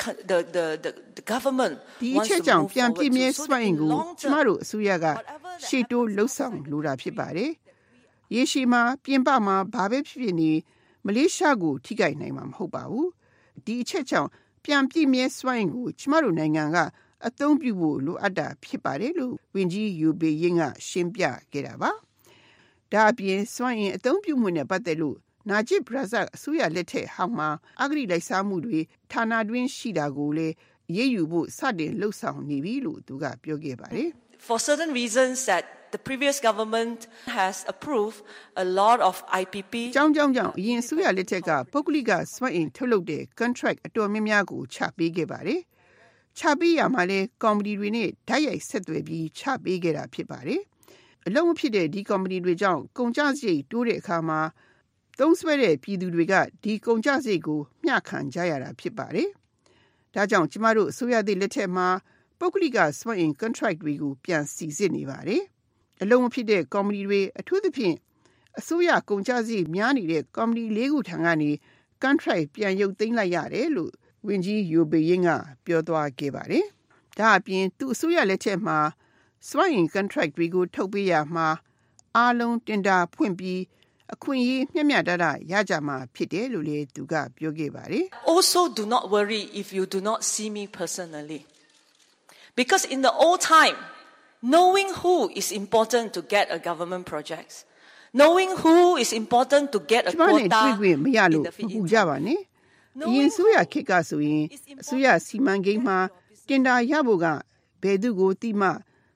government wants to move forward. ဒီကြောင့်ပြန်ပြည့်မြဲစွမ်းအင်ကိုကျမတို့အစိုးရကရှေ့တိုးလှုပ်ဆောင်လိုတာဖြစ်ပါတယ်။ရေရှည်မှာပြင်ပမှာဘာပဲဖြစ်ဖြစ်နေမလေးရှားကိုထိခိုက်နိုင်မှာမဟုတ်ပါဘူး။ဒီအချက်ကြောင့်ပြန်ပြည့်မြဲစွမ်းအင်ကိုကျမတို့နိုင်ငံကအသုံးပြုဖို့လိုအပ်တာဖြစ်ပါတယ်လို့ဝန်ကြီးယိုဘေယင်းကရှင်းပြခဲ့တာပါ။ဒါအပြင်စွမ်းအင်အသုံးပြုမှုနဲ့ပတ်သက်လို့နာဂျစ်ဘရာဇတ်အစိုးရလက်ထက်ဟောင်းမှာအဂရိလိုက်စားမှုတွေဌာနတွင်းရှိတာကိုလည်းရေးယူဖို့စတင်လှုပ်ဆောင်နေပြီလို့သူကပြောခဲ့ပါတယ် For certain reasons that the previous government has approved a lot of IPP ကြောင့်အရင်အစိုးရလက်ထက်ကပုဂ္ဂလိကစွမ်းအင်ထုတ်လုပ်တဲ့ contract အတော်များများကိုချပေးခဲ့ပါတယ်ချပေးရမှာလဲကော်မတီတွေနဲ့ဓာတ်ရိုက်ဆက်သွယ်ပြီးချပေးခဲ့တာဖြစ်ပါတယ်အလုံးမဖြစ်တဲ့ဒီကော်မတီတွေကြောင့်ကုန်ကျစရိတ်တိုးတဲ့အခါမှာသုံးစွဲတဲ့ပြည်သူတွေကဒီကုန်ကျစရိတ်ကိုမျှခံကြရတာဖြစ်ပါတယ်ဒါကြောင့်ကျမတို့အစိုးရသည့်လက်ထက်မှာပုဂ္ဂလိကစွမ်းအင် contract တွေကိုပြန်စီစစ်နေပါတယ်အလုံးမဖြစ်တဲ့ကော်မတီတွေအထူးသဖြင့်အစိုးရကုန်ကျစရိတ်များနေတဲ့ကော်မတီ၄ခုထံကနေ contract ပြန်ရုပ်သိမ်းလိုက်ရတယ်လို့ဝန်ကြီးယိုဘေယင်းကပြောသွားခဲ့ပါတယ်ဒါအပြင်သူအစိုးရလက်ထက်မှာစွမ်းအင် contract တွေကိုထုတ်ပေးရမှာအားလုံးတင်ဒါဖွင့်ပြီးအခွင့်အရေးမျှမျှတတရကြမှာဖြစ်တယ်လို့လည်းသူကပြောခဲ့ပါတယ် Also do not worry if you do not see me personally because in the old time knowing who is important to get a government project knowing who is important to get a quota မရလို့မပူကြပါနဲ့ဒီဆိုရခေတ်ကဆိုရင်အစိုးရစီမံကိန်းမှာတင်ဒါရဖို့ကဘယ်သူကိုတိမှ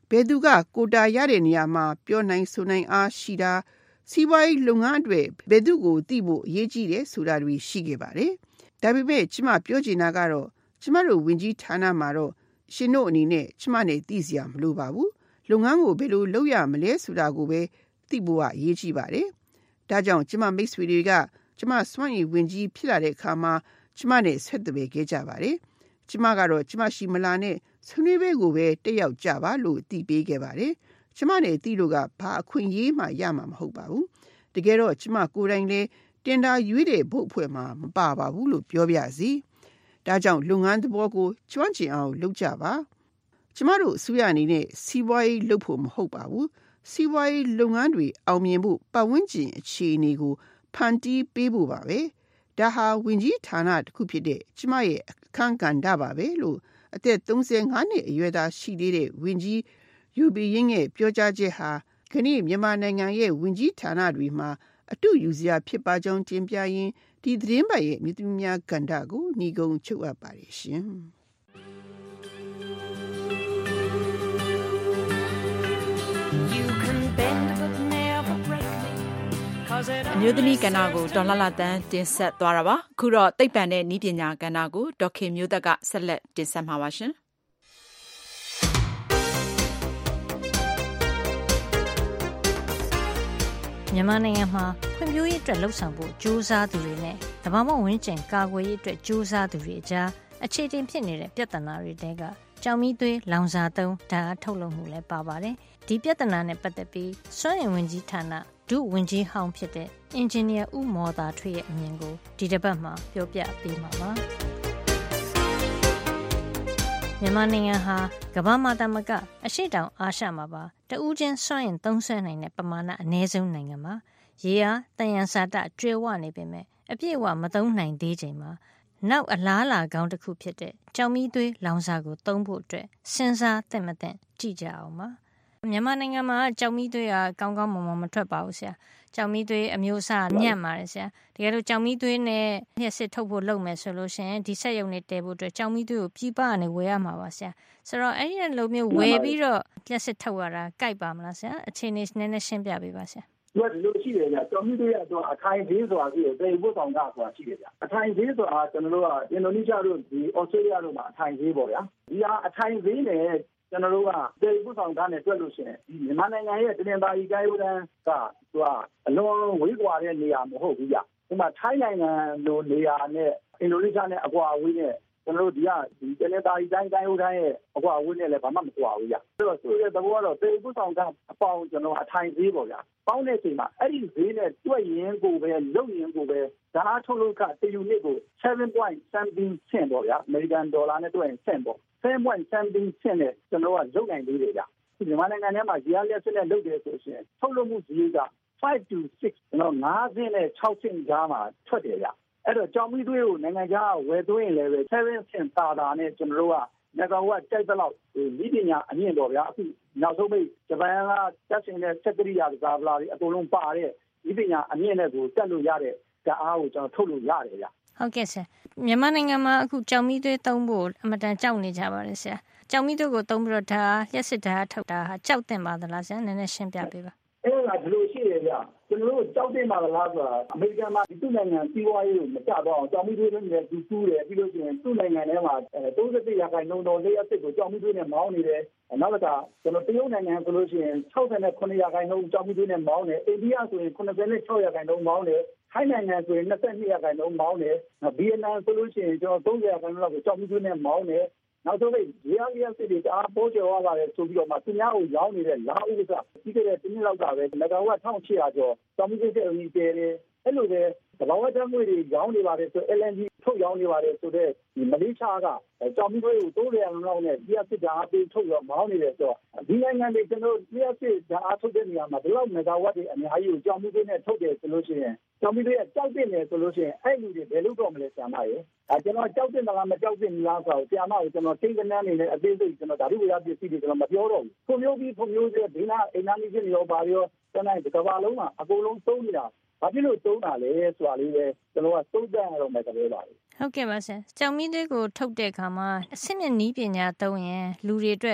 ဘယ်သူကကိုတာရတဲ့နေရာမှာပြောနိုင်ဆိုနိုင်အားရှိတာစီးပွားရေးလုပ်ငန်းတွေဘယ်သူကိုသိဖို့အရေးကြီးတယ်ဆိုတာတွေရှိခဲ့ပါတယ်။ဒါပေမဲ့ကျမပြောချင်တာကတော့ကျမတို့ဝင်ကြီးဌာနမှာတော့ရှင်တို့အနေနဲ့ကျမနဲ့သိစရာမလိုပါဘူး။လုပ်ငန်းကိုဘယ်လိုလုပ်ရမလဲဆိုတာကိုပဲသိဖို့ကအရေးကြီးပါတယ်။ဒါကြောင့်ကျမမိတ်ဆွေတွေကကျမစွမ်းရည်ဝင်ကြီးဖြစ်လာတဲ့အခါမှာကျမနဲ့ဆက်သွယ်ခဲ့ကြပါတယ်။ကျမကတော့ကျမရှိမလာနဲ့ဆွေးနွေးပွဲကိုပဲတက်ရောက်ကြပါလို့အသိပေးခဲ့ပါတယ်။ကျမနဲ့သိလို့ကဘာအခွင့်အရေးမှရမှာမဟုတ်ပါဘူး။တကယ်တော့ကျမကိုယ်တိုင်လည်းတင်ဒါရွေးတဲ့ဘုတ်အဖွဲ့မှာမပါပါဘူးလို့ပြောပြစီ။ဒါကြောင့်လုပ်ငန်းသဘောကိုကျွမ်းကျင်အောင်လုပ်ကြပါ။ကျမတို့အစိုးရအနေနဲ့စီးပွားရေးလုပ်ဖို့မဟုတ်ပါဘူး။စီးပွားရေးလုပ်ငန်းတွေအောင်မြင်ဖို့ပတ်ဝန်းကျင်အခြေအနေကိုဖန်တီးပေးဖို့ပါပဲ။ဒါဟာဝင်ကြီးဌာနတစ်ခုဖြစ်တဲ့ကျမရဲ့အခန်းကဏ္ဍပါပဲလို့အသက်35နှစ်အရွယ်သားရှိသေးတဲ့ဝင်ကြီးယူဘီရင်းရဲ့ပြောကြားချက်ဟာခဏမြန်မာနိုင်ငံရဲ့ဝင်ကြီးဌာနတွေမှာအတူယူစရာဖြစ်ပါကြောင်းတင်ပြရင်းဒီသတင်းပတ်ရဲ့မြစ်သမီးများကဏ္ဍကိုညီကုံချုပ်အပ်ပါတယ်ရှင်။ You can bend but never break me အမျိုးသမီးကဏ္ဍကိုဒေါ်လာတန်းတင်ဆက်သွားတာပါခုတော့သိပ္ပံနဲ့နည်းပညာကဏ္ဍကိုဒေါက်ခင်မျိုးသက်ကဆက်လက်တင်ဆက်မှာပါရှင်မြန်မာနိုင်ငံမှာဖွံ့ဖြိုးရေးအတွက်လှုပ်ဆောင်ဖို့ကြိုးစားသူတွေနဲ့သဘာဝဝန်းကျင်ကာကွယ်ရေးအတွက်ကြိုးစားသူတွေအကြားအခြေတင်ဖြစ်နေတဲ့ပြဿနာတွေတဲကကြောင်မီးသွေးလောင်စာသုံးဓာတ်အားထုတ်လုပ်မှုလည်းပါပါတယ်ဒီပြဿနာနဲ့ပတ်သက်ပြီးစွမ်းအင်ဝန်ကြီးဌာနဒုဝန်ကြီးဟောင်းဖြစ်တဲ့အင်ဂျင်နီယာဦးမော်သာထွေးရဲ့အမြင်ကိုဒီတစ်ပတ်မှာပြောပြပေးမှာပါမြန်မာနိုင်ငံဟာကမ္ဘာမှာတမကအရှေ့တောင်အာရှမှာပါတဦးချင်းစွန့်ရင်သုံးဆွဲနိုင်တဲ့ပမာဏအနည်းဆုံးနိုင်ငံမှာရေအားတန်ရန်စာတကျွဲဝနေပေမဲ့အပြည့်အဝမသုံးနိုင်သေးချိန်မှာနောက်အလားလာကောင်းတစ်ခုဖြစ်တဲ့ကြောင်မီးသွေးလောင်စာကိုသုံးဖို့အတွက်စဉ်းစားသင့်မသင့်ကြည့်ကြအောင်ပါမြန်မာနိုင်ငံမှာကြောင်မီးသွေးကကောင်းကောင်းမွန်မွန်မထွက်ပါဘူးဆရာကြောင်မီးသွေးအမျိုးအစားညံ့ပါတယ်ဆရာတကယ်လို့ကြောင်မီးသွေးနဲ့လျှက်စစ်ထုတ်ဖို့လုပ်မယ်ဆိုလို့ရှိရင်ဒီဆက်ရုံနဲ့တဲဖို့အတွက်ကြောင်မီးသွေးကိုပြည်ပကနေဝယ်ရမှာပါဆရာဆိုတော့အဲ့ဒီလိုမျိုးဝယ်ပြီးတော့လျှက်စစ်ထုတ်ရတာကြိုက်ပါမလားဆရာအခြေအနေနည်းနည်းရှင်းပြပေးပါဆရာဒီလိုရှိတယ်ဗျ။ကြောင်မီးသွေးကတော့အထိုင်သေးဆိုတာရှိတယ်။သေဖို့ဆောင်တာဆိုတာရှိတယ်ဗျ။အထိုင်သေးဆိုတာကျွန်တော်တို့ကအင်ဒိုနီးရှားတို့ဒီဩစတြေးလျတို့မှာအထိုင်သေးပေါ့ဗျာ။ဒီဟာအထိုင်သေးနဲ့ကျွန်တော်တို့ကသေဖို့ဆောင်တာနဲ့တွက်လို့ရှိရင်ဒီမြန်မာနိုင်ငံရဲ့တင်ပါရီတိုင်းဦးတန်းကသူကအလွန်ဝေးကွာတဲ့နေရာမဟုတ်ဘူးဗျ။ဒီမှာထိုင်းနိုင်ငံလိုနေရာနဲ့အင်ဒိုနီးရှားနဲ့အကွာအဝေးနဲ့ကျွန်တော်တို့ဒီတင်ပါရီတိုင်းဦးတန်းရဲ့အကွာအဝေးနဲ့လည်းဘာမှမကွာဘူးဗျ။အဲ့တော့သူ့ရဲ့သဘောကတော့သေဖို့ဆောင်တာအပေါင်းကျွန်တော်အထိုင်သေးပေါ့ဗျာ။ပေါင်းတဲ့အချိန်မှာအဲ့ဒီဈေးနဲ့တွက်ရင်ကိုပဲလုံရင်ကိုပဲဓာတ်ထုတ်လုပ်ခတယူနစ်ကို7.something cent ပေါ့ဗျာအမေရိကန်ဒေါ်လာနဲ့တွက်ရင် cent ပေါ့7.something cent နဲ့ကျွန်တော်ကလုံနိုင်သေးတယ်ဗျဒီမြန်မာနိုင်ငံထဲမှာရေအားလျှက်စစ်နဲ့လုပ်တယ်ဆိုရင်ထုတ်လုပ်မှုဈေးက5 to 6ကျွန်တော်9ဆင့်နဲ့6ဆင့်ကြားမှာထွက်တယ်ဗျအဲ့တော့ကြောင်မီးသွေးကိုနိုင်ငံခြားဝယ်သွင်းရင်လည်းပဲ7ဆင့်တာနဲ့ကျွန်တော်တို့ကမက်ဂါဝတ်ကြိုက်တဲ့လောက်ဒီပညာအမြင့်တော့ဗျာအခုနောက်ဆုံးပိတ်ဂျပန်ကတက်ရှင်တဲ့စက်ကရိယာကဗလာတွေအကုန်လုံးပါတဲ့ဒီပညာအမြင့်နဲ့ကိုတက်လို့ရတဲ့ဓာတ်အားကိုကျွန်တော်ထုတ်လို့ရတယ်ဗျဟုတ်ကဲ့ဆရာမြန်မာနိုင်ငံမှာအခုကြောင်မီးသွေးသုံးဖို့အမတန်ကြောက်နေကြပါတယ်ဆရာကြောင်မီးသွေးကိုသုံးပြီးတော့ဒါလျှက်စစ်ဓာတ်ထုတ်တာဟာကြောက်တင်ပါသလားဆရာနည်းနည်းရှင်းပြပေးပါအဲ့ဒါဒီလိုရှိတယ်ဗျကျွန်တော်တို့ကြောက်တင်ပါလားဆိုတာအမေရိကန်မှာဒီနိုင်ငံစီးပွားရေးကိုမကျတော့အောင်ကြောင်မီးသွေးနဲ့သူတူးတယ်ပြီးလို့ရှိရင်သူ့နိုင်ငံထဲမှာ31%တော့လျှက်စစ်ကိုကြောင်မီးသွေးနဲ့မောင်းနေတယ်နောက်ကကျွန်တော်တရုတ်နိုင်ငံဆိုလို့ရှိရင်69%ကြောင်မီးသွေးနဲ့မောင်းတယ်အိန္ဒိယဆိုရင်86%မောင်းတယ်ထိုင်းနိုင်ငံဆိုရင်22%မောင်းတယ်ဗီယက်နမ်ဆိုလို့ရှိရင်ကျွန်တော်30%လောက်ကိုကြောင်မီးသွေးနဲ့မောင်းတယ်နောက်ဆုံးလေရေအားလျှက်စစ်တွေတအားပိုးကျော်ရပါတယ်ဆိုပြီးတော့မှသူများကိုရောင်းနေတဲ့လာဥစ္စာပြီးခဲ့တဲ့တစ်နှစ်လောက်ကပဲမက်ဂါဝတ်1800ကျော်ကြောင်မီးသွေးတွေကျဲတယ်အဲ့လိုပဲသဘာဝဓာတ်ငွေတွေရောင်းနေပါတယ်ဆို LNG ထုတ်ရောင်းနေပါတယ်ဆိုတော့ဒီမလေးရှားကကြောင်မီးသွေးကို300လောက်နဲ့လျှက်စစ်ဓာတ်အားပေးထုတ်ရောမောင်းနေတယ်ဆိုတော့ဒီနိုင်ငံတွေကျွန်တော်လျှက်စစ်ဓာတ်အားထုတ်တဲ့နေရာမှာဒီလောက်မက်ဂါဝတ်တွေအများကြီးကိုကြောင်မီးသွေးနဲ့ထုတ်တယ်ဆိုလို့ရှိရင်ကြောင်မီးသွေးကကြောက်တင်တယ်ဆိုလို့ရှိရင်အဲ့လူတွေဘယ်လိုတော့မလဲဆရာမရေကျွန်တော်ကြောက်တင်တာလားမကြောက်တင်ဘူးလားဆိုတော့ဆရာမကိုကျွန်တော်သိကနန်းနေနဲ့အသေးစိတ်ကျွန်တော်ဓာတုဝေဒပစ္စည်းတွေကျွန်တော်မပြောတော့ဘူးဖွံ့ဖြိုးပြီးဖွံ့ဖြိုးတဲ့ဒီနာအိမ်နာမီချင်းရောပါရောကျွန်တော်ဒီကမ္ဘာလုံးမှာအကုန်လုံးသုံးနေတာဘာဖြစ်လို့သုံးတာလဲဆိုတာလေးပဲကျွန်တော်ကသုံးသပ်ရတော့မယ်ကြပဲပါဟုတ်ကဲ့ပါဆရာကြောင်မီးသွေးကိုထုတ်တဲ့အခါမှာအဆင့်မြင့်နည်းပညာသုံးရင်လူတွေအတွက်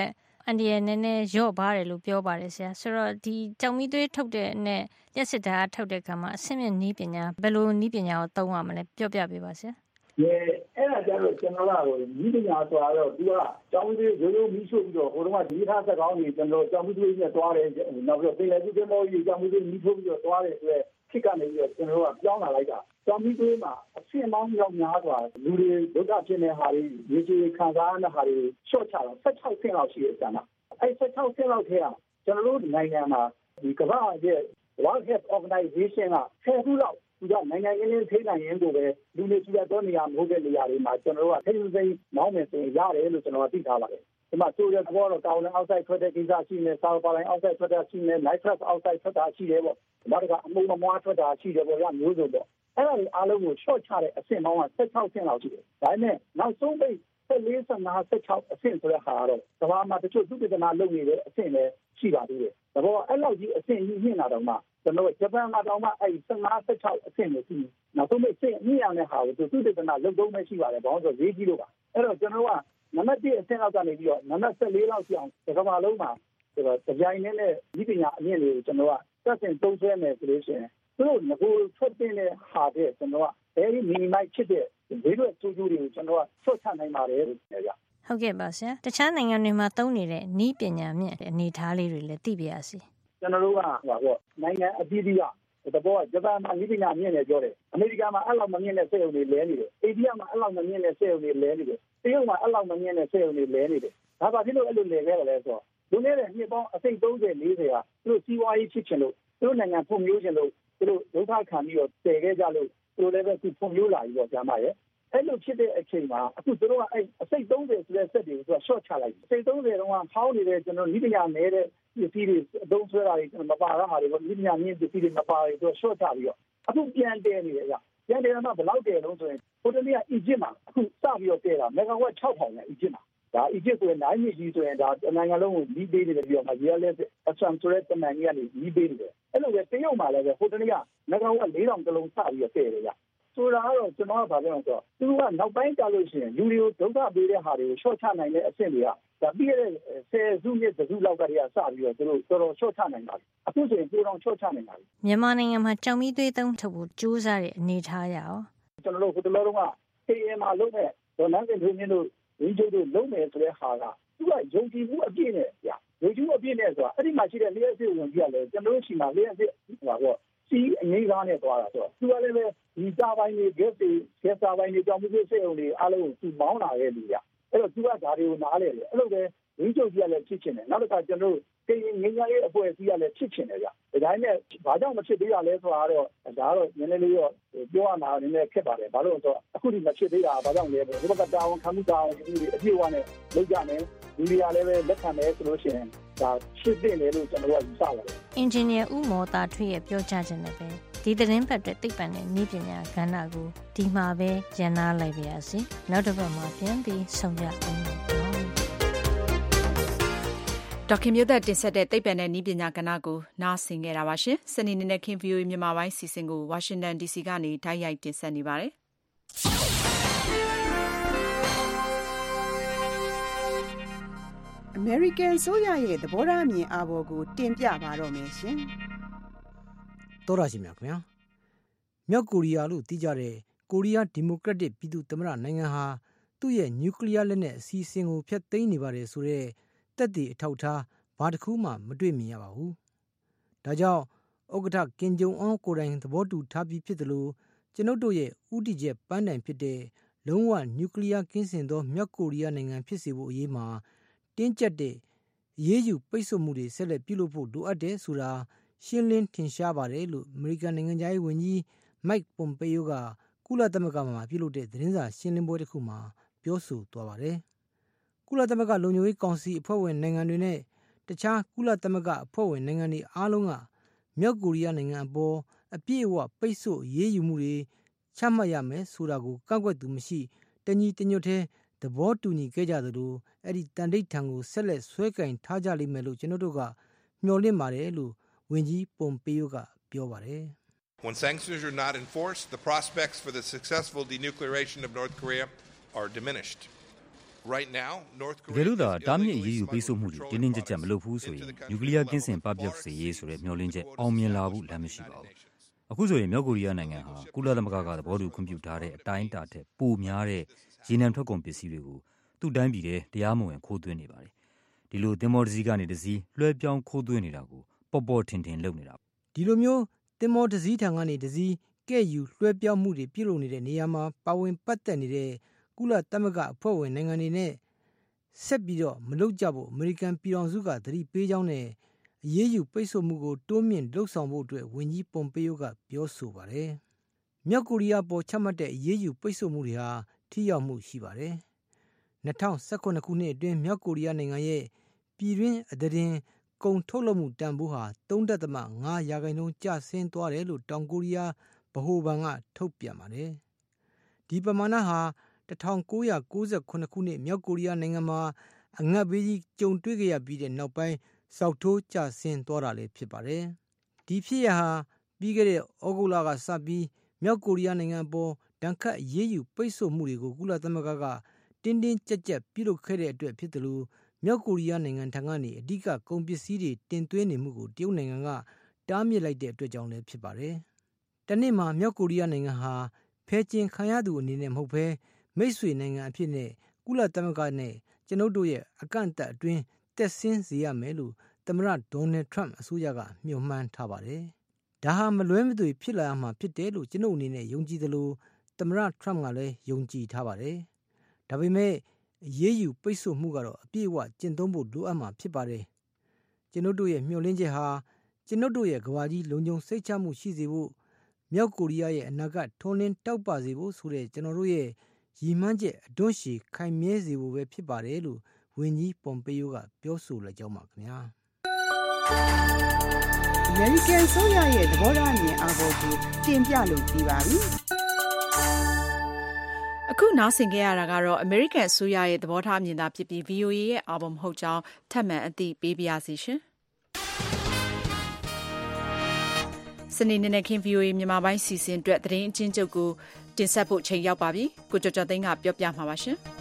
အန်ဒီရဲ့နည်းနည်းရော့ပါတယ်လို့ပြောပါတယ်ဆရာဆိုတော့ဒီကြောင်မီးသွေးထုတ်တဲ့နဲ့လျှက်စစ်ဓာတ်ထုတ်တဲ့အခါမှာအဆင့်မြင့်နည်းပညာဘယ်လိုနည်းပညာကိုသုံးရမလဲပြောပြပေးပါဆရာအဲ့ဒါကြတော့ကျွန်တော်ကနည်းပညာဆိုတော့သူကကြောင်မီးသွေးရိုးရိုးမီးရှို့ပြီးတော့ဟိုတုန်းကဒီထားဆက်ကောင်းကြီးကျွန်တော်ကြောင်မီးသွေးနဲ့တွားတယ်နောက်ပြီးတော့ပင်လယ်ကူးကမောကြီးကြောင်မီးသွေးမီးထိုးပြီးတော့တွားတယ်ဆိုတော့ခစ်ကနေပြီးတော့ကျွန်တော်ကပြောင်းလာလိုက်တာကြောင်မီးသွေးမှာအဆင့်ပေါင်းရောက်များစွာလူတွေဒုက္ခဖြစ်နေဟာတွေရေကြီးခံစားရတဲ့ဟာတွေရှော့ချတော့16ဆင့်လောက်ရှိတယ်ဆန္ဒအဲ့16ဆင့်လောက်ထဲကကျွန်တော်တို့နိုင်ငံမှာဒီကမ္ဘာ့ရဲ့ World Health Organization က10ခုလောက်သူကနိုင်ငံရင်းနှီးထိန်းနိုင်ရင်းကိုပဲလူတွေကြည့်ရတော့နေရာမဟုတ်တဲ့နေရာတွေမှာကျွန်တော်တို့ကထိန်းသိမ်းမောင်းမယ်ဆိုရင်ရတယ်လို့ကျွန်တော်သိထားပါတယ်ဒီမှာဆိုရတဲ့ဘောတော့တောင်းတဲ့ outside ထွက်တဲ့ကိစ္စရှိနေဆောက်ပါလိုင်း outside ထွက်တာရှိနေ nitrous outside ထွက်တာရှိတယ်ပေါ့နောက်တစ်ခါအမှုမမွားထွက်တာရှိတယ်ပေါ့ရမျိုးစုံပေါ့အဲ့ဒါတွေအားလုံးကို short ချတဲ့အဆင့်ပေါင်းက16ဆင့်လောက်ရှိတယ်ဒါပေမဲ့နောက်ဆုံးပိတ်14-15-16အဆင့်ဆိုတဲ့ဟာတော့ကမ္ဘာမှာတချို့သုတေသနလုပ်နေတဲ့အဆင့်လည်းရှိပါသေးတယ်ဒါပေမဲ့အဲ့လောက်ကြီးအဆင့်ကြီးမြင့်လာတော့မှကျွန်တော်ဂျပန်မှာတော့မှအဲ့15-16အဆင့်ကိုပြီးနောက်ဆုံးပိတ်ဆင့်မြင့်ရတဲ့ဟာကိုသုတေသနလုပ်တော့မှရှိပါတယ်ဘာလို့ဆိုဈေးကြီးလို့ပါအဲ့တော့ကျွန်တော်ကနံပါတ်1အဆင့်လောက်ကနေပြီးတော့နံပါတ်14လောက်ရှိအောင်ဒီကမ္ဘာလုံးမှာဆိုတော့ကြိုင်နဲ့ဒီပညာအမြင့်တွေကိုကျွန်တော်ကသက်ဆိုင်သုံးဆွဲမယ်ဆိုလို့ရှိရင်သူတို့ငကိုထွက်တဲ့ဟာတဲ့ကျွန်တော်က very minimize ဖြစ်တဲ့ဒီလိုကျိုးကျိုးတွေကိုကျွန်တော်ကဆွတ်ချနိုင်ပါတယ်လို့ပြောရဟုတ်ကဲ့ပါဆရာတခြားနိုင်ငံတွေမှာသုံးနေတဲ့နည်းပညာမြင့်အနေထားလေးတွေလည်းသိပြရစီကျွန်တော်တို့ကဟိုပေါ့နိုင်ငံအသီးသီးကတဘောကဂျပန်မှာနည်းပညာမြင့်တယ်ပြောတယ်အမေရိကန်မှာအဲ့လောက်မမြင့်တဲ့စက်ရုံတွေလဲနေတယ်အိန္ဒိယမှာအဲ့လောက်မမြင့်တဲ့စက်ရုံတွေလဲနေတယ်တရုတ်မှာအဲ့လောက်မမြင့်တဲ့စက်ရုံတွေလဲနေတယ်ဒါပါဖြစ်လို့အဲ့လိုလဲခဲ့တယ်လဲဆိုတော့လူနေတဲ့နှစ်ပေါင်းအစိတ်30-40ကသူတို့စီးပွားရေးဖြစ်ချင်လို့သူတို့နိုင်ငံဖွံ့ဖြိုးချင်လို့သူတို့ဒုက္ခခံပြီးတော့တည်ခဲ့ကြလို့သူတို့လည်းပဲသူဖွံ့ဖြိုးလာပြီးတော့ဂျာမရဲ့အဲ့လိုဖြစ်တဲ့အချိန်မှာအခုသူတို့ကအဲ့အစိတ်30ဆိုတဲ့စက်တွေကိုသူက short ချလိုက်အစိတ်30တုန်းကဖောင်းနေတဲ့ကျွန်တော်နိပညာနေတဲ့ပစ္စည်းတွေအသုံးဆွဲတာတွေမပါတာဟာတွေနိပညာမြင့်ပစ္စည်းတွေမပါတွေသူက short ချပြီးတော့အခုပြန်တည်နေတယ်ကပြန်တည်တော့ဘယ်လောက်တည်လုံးဆိုရင်ဟိုတနေ့ကအီဂျစ်မှာအခုစပြီးတော့တည်တာမဂါဝတ်6000နဲ့အီဂျစ်မှာဒါအီဂျစ်ဆိုရင်နိုင်မြင့်ကြီးဆိုရင်ဒါနိုင်ငံလုံးကိုပြီးပေးနေတယ်ပြီးတော့ရေလက်အဆမ်ဆိုတဲ့တမန်ကြီးကနေပြီးပေးနေတယ်အဲ့လိုပဲတရုတ်မှာလည်းပဲဟိုတနေ့ကမဂါဝတ်4000တလုံးစပြီးတော့တည်တယ်ကဆိုတာကတော့ကျွန်တော်ကဗာပြောဆိုတော့သူကနောက်ပိုင်းကြလို့ရှိရင်လူတွေကိုဒုက္ခပေးတဲ့ဟာတွေကို short ချနိုင်တဲ့အဆင့်တွေကဒါပြီးတဲ့10စုနှစ်စုလောက်ကတည်းကစပြီးတော့သူတို့တော်တော် short ချနိုင်ပါပြီအခုဆိုရင်ပိုတော့ short ချနိုင်ပါပြီမြန်မာနိုင်ငံမှာကြောင်မီးသွေးသုံးထုတ်ဖို့ကြိုးစားတဲ့အနေထားရအောင်ကျွန်တော်တို့ဟိုတလောတုန်းက KM မှာလုပ်တဲ့ဒေါ်နန်းစင်ထွေးမြင့်တို့ဝင်းကျိုးတို့လုပ်မယ်ဆိုတဲ့ဟာကသူကယုံကြည်မှုအပြည့်နဲ့ဗျယုံကြည်မှုအပြည့်နဲ့ဆိုတာအဲ့ဒီမှာရှိတဲ့လျှက်စစ်ဝင်ကြီးကလည်းကျွန်တော်တို့ရှိမှလျှက်စစ်ဟိုပေါ့စီအငိမ့်ကားနဲ့သွားတာဆိုတော့သူကလည်းပဲဒီစာပိုင်းတွေ gas စာပိုင်းတွေကြောင့်မျိုးစိတ်အောင်တွေအားလုံးကိုသူမောင်းလာတဲ့လူကအဲ့တော့သူကဒါတွေကိုနားလဲတယ်အဲ့လိုပဲဝင်းကျုပ်ကြီးကလည်းဖြစ်ချင်တယ်နောက်တစ်ခါကျွန်တော်တို့ကရင်ငင်းကြရဲ့အဖွဲ့အစည်းကလည်းဖြစ်ချင်တယ်ဗျဒါနဲ့ဘာကြောင့်မဖြစ်သေးရလဲဆိုတာတော့ဒါတော့နည်းနည်းလေးတော့ပြောရမှာနည်းနည်းခက်ပါတယ်ဘာလို့လဲဆိုတော့အခုဒီမဖြစ်သေးတာဘာကြောင့်လဲဒီဘက်ကတာဝန်ခံမှုတာဝန်ယူမှုတွေအပြည့်အဝနဲ့လုပ်ကြမယ်လူတွေကလည်းပဲလက်ခံမယ်ဆိုလို့ရှိရင်ဒါဖြစ်တဲ့လေလို့ကျွန်တော်ကယူဆပါတယ်အင်ဂျင်နီယာဦးမော်တာထွေးရဲ့ပြောကြားချက်နဲ့ပဲဒီသတင်းပတ်အတွက်သိပ္ပံနဲ့နည်းပညာကဏ္ဍကိုဒီမှာပဲရန်နာလိုက်ပါရစေနောက်တစ်ပတ်မှာပြန်ပြီးဆုံကြအောင်ဒေါက်ခင်မျိုးသက်တင်ဆက်တဲ့သိပ္ပံနဲ့နည်းပညာကဏ္ဍကိုနားဆင်ခဲ့တာပါရှင်စနေနေ့နဲ့ခင် VOA မြန်မာပိုင်းစီစဉ်ကိုဝါရှင်တန် DC ကနေတိုက်ရိုက်တင်ဆက်နေပါတယ်အမေရိကန်ဆိုရရဲ့သဘောထားအမြင်အာဘော်ကိုတင်ပြပါတော့မယ်ရှင်တော်ရရှိမြခင်ဗျာမြောက်ကိုရီးယားလို့သိကြတဲ့ကိုရီးယားဒီမိုကရက်တစ်ပြည်သူ့သမ္မတနိုင်ငံဟာသူ့ရဲ့နျူကလ িয়ার လက်နက်အစီအစဉ်ကိုဖျက်သိမ်းနေပါတယ်ဆိုတဲ့တက်တည်အထောက်ထားဘာတစ်ခုမှမတွေ့မြင်ရပါဘူးဒါကြောင့်ဥက္ကဋ္ဌကင်ဂျုံအွန်ကိုယ်တိုင်သဘောတူထားပြီးဖြစ်တယ်လို့ကျွန်ုပ်တို့ရဲ့ဥတီချက်ပန်းတိုင်ဖြစ်တဲ့လုံးဝနျူကလ িয়ার ကင်းစင်သောမြောက်ကိုရီးယားနိုင်ငံဖြစ်စေဖို့အရေးမှာတင်းကျပ်တဲ့အရေးယူပိတ်ဆို့မှုတွေဆက်လက်ပြုလုပ်ဖို့လိုအပ်တယ်ဆိုတာရှင်းလင်းထင်ရှားပါတယ်လို့အမေရိကန်နိုင်ငံသားရေးဝန်ကြီးမိုက်ပွန်ပေယိုကကုလသမဂ္ဂမှာပြုလုပ်တဲ့သတင်းစာရှင်းလင်းပွဲတစ်ခုမှာပြောဆိုသွားပါတယ်ကုလသမဂ္ဂလုံခြုံရေးကောင်စီအဖွဲ့ဝင်နိုင်ငံတွေနဲ့တခြားကုလသမဂ္ဂအဖွဲ့ဝင်နိုင်ငံတွေအားလုံးကမြောက်ကိုရီးယားနိုင်ငံအပေါ်အပြည့်အဝပိတ်ဆို့ရေးယူမှုတွေချမှတ်ရမယ်ဆိုတာကိုကန့်ကွက်သူမရှိတညီတညွတ်တည်းသဘောတူညီခဲ့ကြသလိုအဲ့ဒီတန်တိတ်ထံကိုဆက်လက်ဆွဲကင်ထားကြလိမ့်မယ်လို့ကျွန်တော်တို့ကမျှော်လင့်ပါတယ်လို့ဝန်ကြီးပွန်ပေယိုကပြောပါတယ် When sanctions are not enforced, the prospects for the successful denuclearation of North Korea are diminished. Right now, North တကယ်လို့သာတားမြစ်အရေးယူပိတ်ဆို့မှုတွေတင်းတင်းကြပ်ကြပ်မလုပ်ဘူးဆိုရင်နျူကလ িয়ার ကင်းစင်ပပျောက်စေရေးဆိုတဲ့မျှော်လင့်ချက်အောင်မြင်လာဖို့လမ်းမရှိပါဘူး။အခုဆိုရင်မြောက်ကိုရီးယားနိုင်ငံဟာကုလသမဂ္ဂကသဘောတူခွင့်ပြုထားတဲ့အတိုင်းအတာထက်ပိုများတဲ့ရေနံထွက်ကုန်ပစ္စည်းတွေကိုသူ့တိုင်းပြည်ထဲတရားမဝင်ခိုးသွင်းနေပါတယ်။ဒီလိုသင်္ဘောတစ်စီးကနေတစ်စီးလွှဲပြောင်းခိုးသွင်းနေတာကိုပေါ်ပေါ်ထင်ထင်လုပ်နေတာ။ဒီလိုမျိုးသင်္ဘောတစ်စီးထံကနေတစ်စီးကဲ့ယူလွှဲပြောင်းမှုတွေပြုလုပ်နေတဲ့နေရာမှာပါဝင်ပတ်သက်နေတဲ့ကုလသမဂ္ဂအဖွဲ့ဝင်နိုင်ငံတွေနဲ့ဆက်ပြီးတော့မလုပ်ကြဖို့အမေရိကန်ပြည်ထောင်စုကသတိပေးကြောင်းနဲ့အရေးယူပိတ်ဆို့မှုကိုတိုးမြင့်လှုပ်ဆောင်ဖို့အတွက်ဝန်ကြီးပွန်ပေယိုကပြောဆိုပါတယ်။မြောက်ကိုရီးယားပေါ်ချမှတ်တဲ့အရေးယူပိတ်ဆို့မှုတွေဟာထိရောက်မှုရှိပါတယ်။2019ခုနှစ်အတွင်းမြောက်ကိုရီးယားနိုင်ငံရဲ့ပြည်တွင်းအသားတင်ကုန်ထုတ်လုပ်မှုတန်ဖိုးဟာ 3.5% ကျဆင်းသွားတယ်လို့တောင်ကိုရီးယားဗဟိုဘဏ်ကထုတ်ပြန်ပါတယ်။ဒီပမာဏဟာ1998ခုနှစ်မြောက်ကိုရီးယားနိုင်ငံမှာအငတ်ဘေးကြီးကြုံတွေ့ခဲ့ရပြီးတဲ့နောက်ပိုင်းစောက်ထိုးကျဆင်းသွားတာလည်းဖြစ်ပါတယ်။ဒီဖြစ်ရဟာပြီးခဲ့တဲ့ဩဂုတ်လကစပြီးမြောက်ကိုရီးယားနိုင်ငံပေါ်ဒဏ်ခတ်ရေးယူပိတ်ဆို့မှုတွေကိုကုလသမဂ္ဂကတင်းတင်းကြပ်ကြပ်ပြုလုပ်ခဲ့တဲ့အတွက်ဖြစ်တယ်လို့မြောက်ကိုရီးယားနိုင်ငံထံကနေအဓိကကုန်ပစ္စည်းတွေတင်သွင်းနေမှုကိုတရုတ်နိုင်ငံကတားမြစ်လိုက်တဲ့အတွက်ကြောင့်လည်းဖြစ်ပါတယ်။တနေ့မှာမြောက်ကိုရီးယားနိုင်ငံဟာဖဲကျင်ခံရသူအနေနဲ့မဟုတ်ဘဲမိတ်ဆွေနိုင်ငံအဖြစ်နဲ့ကုလသမဂ္ဂနဲ့ကျွန်ုပ်တို့ရဲ့အကန့်အသတ်အတွင်းတက်ဆင်းစေရမယ်လို့သမ္မတဒေါ်နယ်ထရန့်အစိုးရကမျှော်မှန်းထားပါတယ်။ဒါဟာမလွဲမသွေဖြစ်လာမှာဖြစ်တယ်လို့ကျွန်ုပ်အနေနဲ့ယုံကြည်သလိုသမ္မတထရန့်ကလည်းယုံကြည်ထားပါတယ်။ဒါပေမဲ့အရေးယူပိတ်ဆို့မှုကတော့အပြည့်အဝကျင့်သုံးဖို့လိုအပ်မှာဖြစ်ပါတယ်။ကျွန်ုပ်တို့ရဲ့မျှော်လင့်ချက်ဟာကျွန်ုပ်တို့ရဲ့ကမ္ဘာကြီးလုံခြုံစိတ်ချမှုရှိစေဖို့မြောက်ကိုရီးယားရဲ့အနာဂတ်ထွန်းလင်းတောက်ပစေဖို့ဆိုတဲ့ကျွန်တော်တို့ရဲ့ရည်မှန်းချက်အတွန်းရှည်ခိုင်မြဲစေဖို့ပဲဖြစ်ပါတယ်လို့ဝန်ကြီးပွန်ပေယိုကပြောဆိုလိုက်ကြောင်းပါခင်ဗျာအမေရိကန်ဆိုရရဲ့သဘောထားအမြင်အာဘော်ကိုတင်ပြလို့ပြီးပါပြီအခုနားဆင်ခဲ့ရတာကတော့ American အစိုးရရဲ့သဘောထားအမြင်သာဖြစ်ပြီး VOA ရဲ့အာဘော်မဟုတ်ကြောင်းထပ်မံအသိပေးပါရစေရှင်စနေနေ့နဲ့ခင် VOA မြန်မာပိုင်းစီစဉ်အတွက်သတင်းအချင်းချုပ်ကိုတင်ဆက်ဖို့ချိန်ရောက်ပါပြီ။ကိုကျော်ကျော်သိန်းကပြောပြမှာပါရှင်။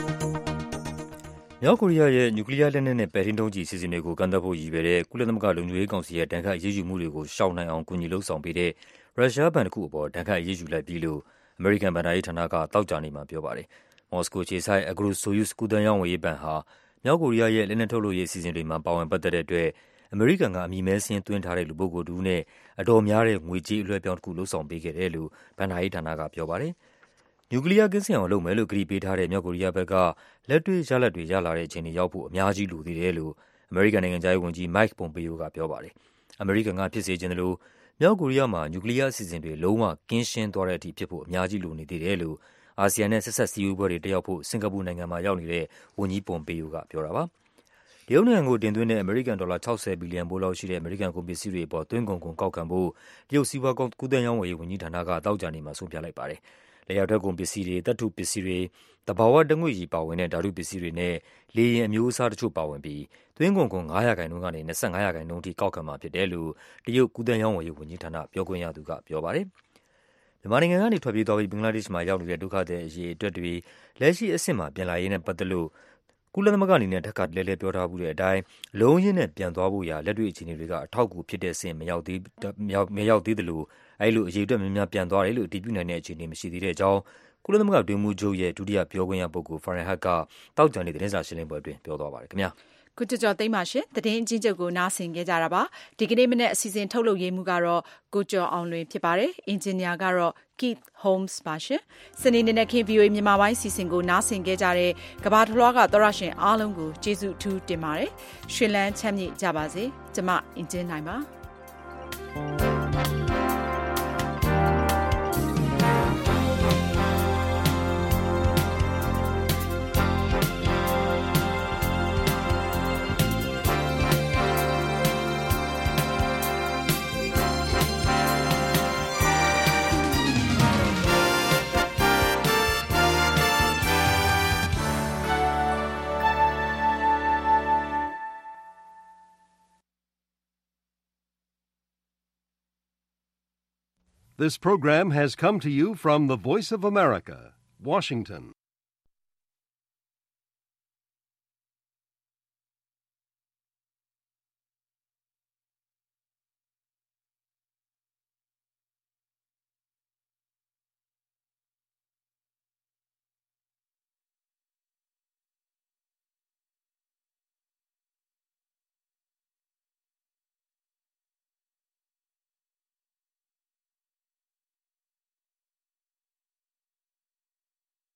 မြောက်ကိုရီးယားရဲ့နျူကလ িয়ার လက်နက်နဲ့ပဲ့ထိန်းဒုံးကျည်စီစဉ်တွေကိုကန့်သတ်ဖို့ရည်ရွယ်တဲ့ကုလသမဂ္ဂလုံခြုံရေးကောင်စီရဲ့ဒဏ်ခတ်အရေးယူမှုတွေကိုရှောင်နိုင်အောင်ကူညီလှုံ့ဆော်ပေးတဲ့ရုရှားဘဏ်တစ်ခုအပေါ်ဒဏ်ခတ်အရေးယူလိုက်ပြီလို့အမေရိကန်ဘဏ္ဍာရေးဌာနကသောကြာနေ့မှာပြောပါတယ်။မော်စကိုခြေဆိုင် Agro-Soyuz ကူးသန်းရောင်းဝယ်ရေးဘဏ်ဟာမြောက်ကိုရီးယားရဲ့လက်နက်ထုတ်လုပ်ရေးအစီအစဉ်တွေမှာပါဝင်ပတ်သက်တဲ့အတွက်အမေရိကန်ကအမည်မဲစာရင်းသွင်းထားတဲ့လူပုဂ္ဂိုလ်တူနဲ့အတော်များတဲ့ငွေကြေးအလွှဲပြောင်းတစ်ခုလှုံ့ဆော်ပေးခဲ့တယ်လို့ဘဏ္ဍာရေးဌာနကပြောပါတယ်။နျူကလ িয়ার ကင်းစင်အောင်လုပ်မယ်လို့ကတိပေးထားတဲ့မြောက်ကိုရီးယားဘက်ကလက်တွေ့ရလဒ်တွေရလာတဲ့အချိန်တွေရောက်ဖို့အများကြီးလိုသေးတယ်လို့အမေရိကန်နိုင်ငံခြားရေးဝန်ကြီး Mike Pompeo ကပြောပါတယ်။အမေရိကန်ကဖြစ်စေချင်တယ်လို့မြောက်ကိုရီးယားမှာနျူကလ িয়ার အစီအစဉ်တွေလုံးဝကင်းရှင်းသွားတဲ့အထိဖြစ်ဖို့အများကြီးလိုနေသေးတယ်လို့အာဆီယံနဲ့ဆက်ဆက်စည်းဝေးပွဲတွေတက်ရောက်ဖို့စင်ကာပူနိုင်ငံမှာရောက်နေတဲ့ဝန်ကြီး Pompeo ကပြောတာပါ။တရုတ်နိုင်ငံကိုတင်သွင်းတဲ့အမေရိကန်ဒေါ်လာ60ဘီလီယံဖိုးလောက်ရှိတဲ့အမေရိကန်ကုန်ပစ္စည်းတွေအပေါ်သွင်းကုန်ခွန်ကောက်ခံဖို့တရုတ်စီးပွားကူးသန်းရောင်းဝယ်ရေးဝန်ကြီးဌာနကသောကြာနေ့မှာဆုံးဖြတ်လိုက်ပါတယ်။လျှပ်ထွက်ကုန်ပစ္စည်းတွေ၊သတ္တုပစ္စည်းတွေ၊သဘာဝဓာတ်ငွေ့ရည်ပါဝင်တဲ့ဓာတုပစ္စည်းတွေနဲ့လေယာဉ်အမျိုးအစားတချို့ပါဝင်ပြီးသွင်းကုန်ခွန် 5% ကနေ 25% အထိကောက်ခံမှာဖြစ်တယ်လို့တရုတ်ကူးသန်းရောင်းဝယ်ရေးဝန်ကြီးဌာနပြောခွင့်ရသူကပြောပါတယ်။မြန်မာနိုင်ငံကနေထွက်ပြေးသွားပြီးဘင်္ဂလားဒေ့ရှ်မှာရောက်နေတဲ့ဒုက္ခသည်အရေးအတွက်တွေလက်ရှိအဆင့်မှာပြန်လာရေးနဲ့ပတ်သက်လို့ကုလသမဂ္ဂအနေနဲ့ထပ်ခါတလဲလဲပြောထားမှုတဲ့အတိုင်းလုံးရင်းနဲ့ပြန်သွားဖို့ရာလက်တွေ့အခြေအနေတွေကအထောက်အကူဖြစ်တဲ့ဆင့်မရောက်သေးသလိုအဲဒီလိုအရေးအတွက်များများပြန်သွားတယ်လို့အတည်ပြုနိုင်တဲ့အခြေအနေမရှိသေးတဲ့အကြောင်းကုလသမဂ္ဂအတွင်းရေးမှူးချုပ်ရဲ့ဒုတိယပြောခွင့်ရပုဂ္ဂိုလ် Farhan Haq ကသောကြာနေ့သတင်းစာရှင်းလင်းပွဲအတွင်းပြောသွားပါတယ်ခင်ဗျာ။ကိုကျော်ကျော်သိန်းပါရှင်သတင်းအချင်းချုပ်ကိုနားဆင်ခဲ့ကြတာပါဒီကနေ့မနေ့အစီအစဉ်ထုတ်လုပ်ရေးမှုကတော့ကိုကျော်အောင်လွင်ဖြစ်ပါတယ်အင်ဂျင်နီယာကတော့ Keith Holmes ပါရှင်စနေနေ့နဲ့ခင် VOA မြန်မာပိုင်းစီစဉ်ကိုနားဆင်ခဲ့ကြတဲ့ကမ္ဘာတစ်လွှားကသောရရှင်အားလုံးကိုကျေးဇူးအထူးတင်ပါတယ်ရှင်လန်းချမ်းမြေ့ကြပါစေကျမအင်ဂျင်နိုင်ပါ This program has come to you from the Voice of America, Washington.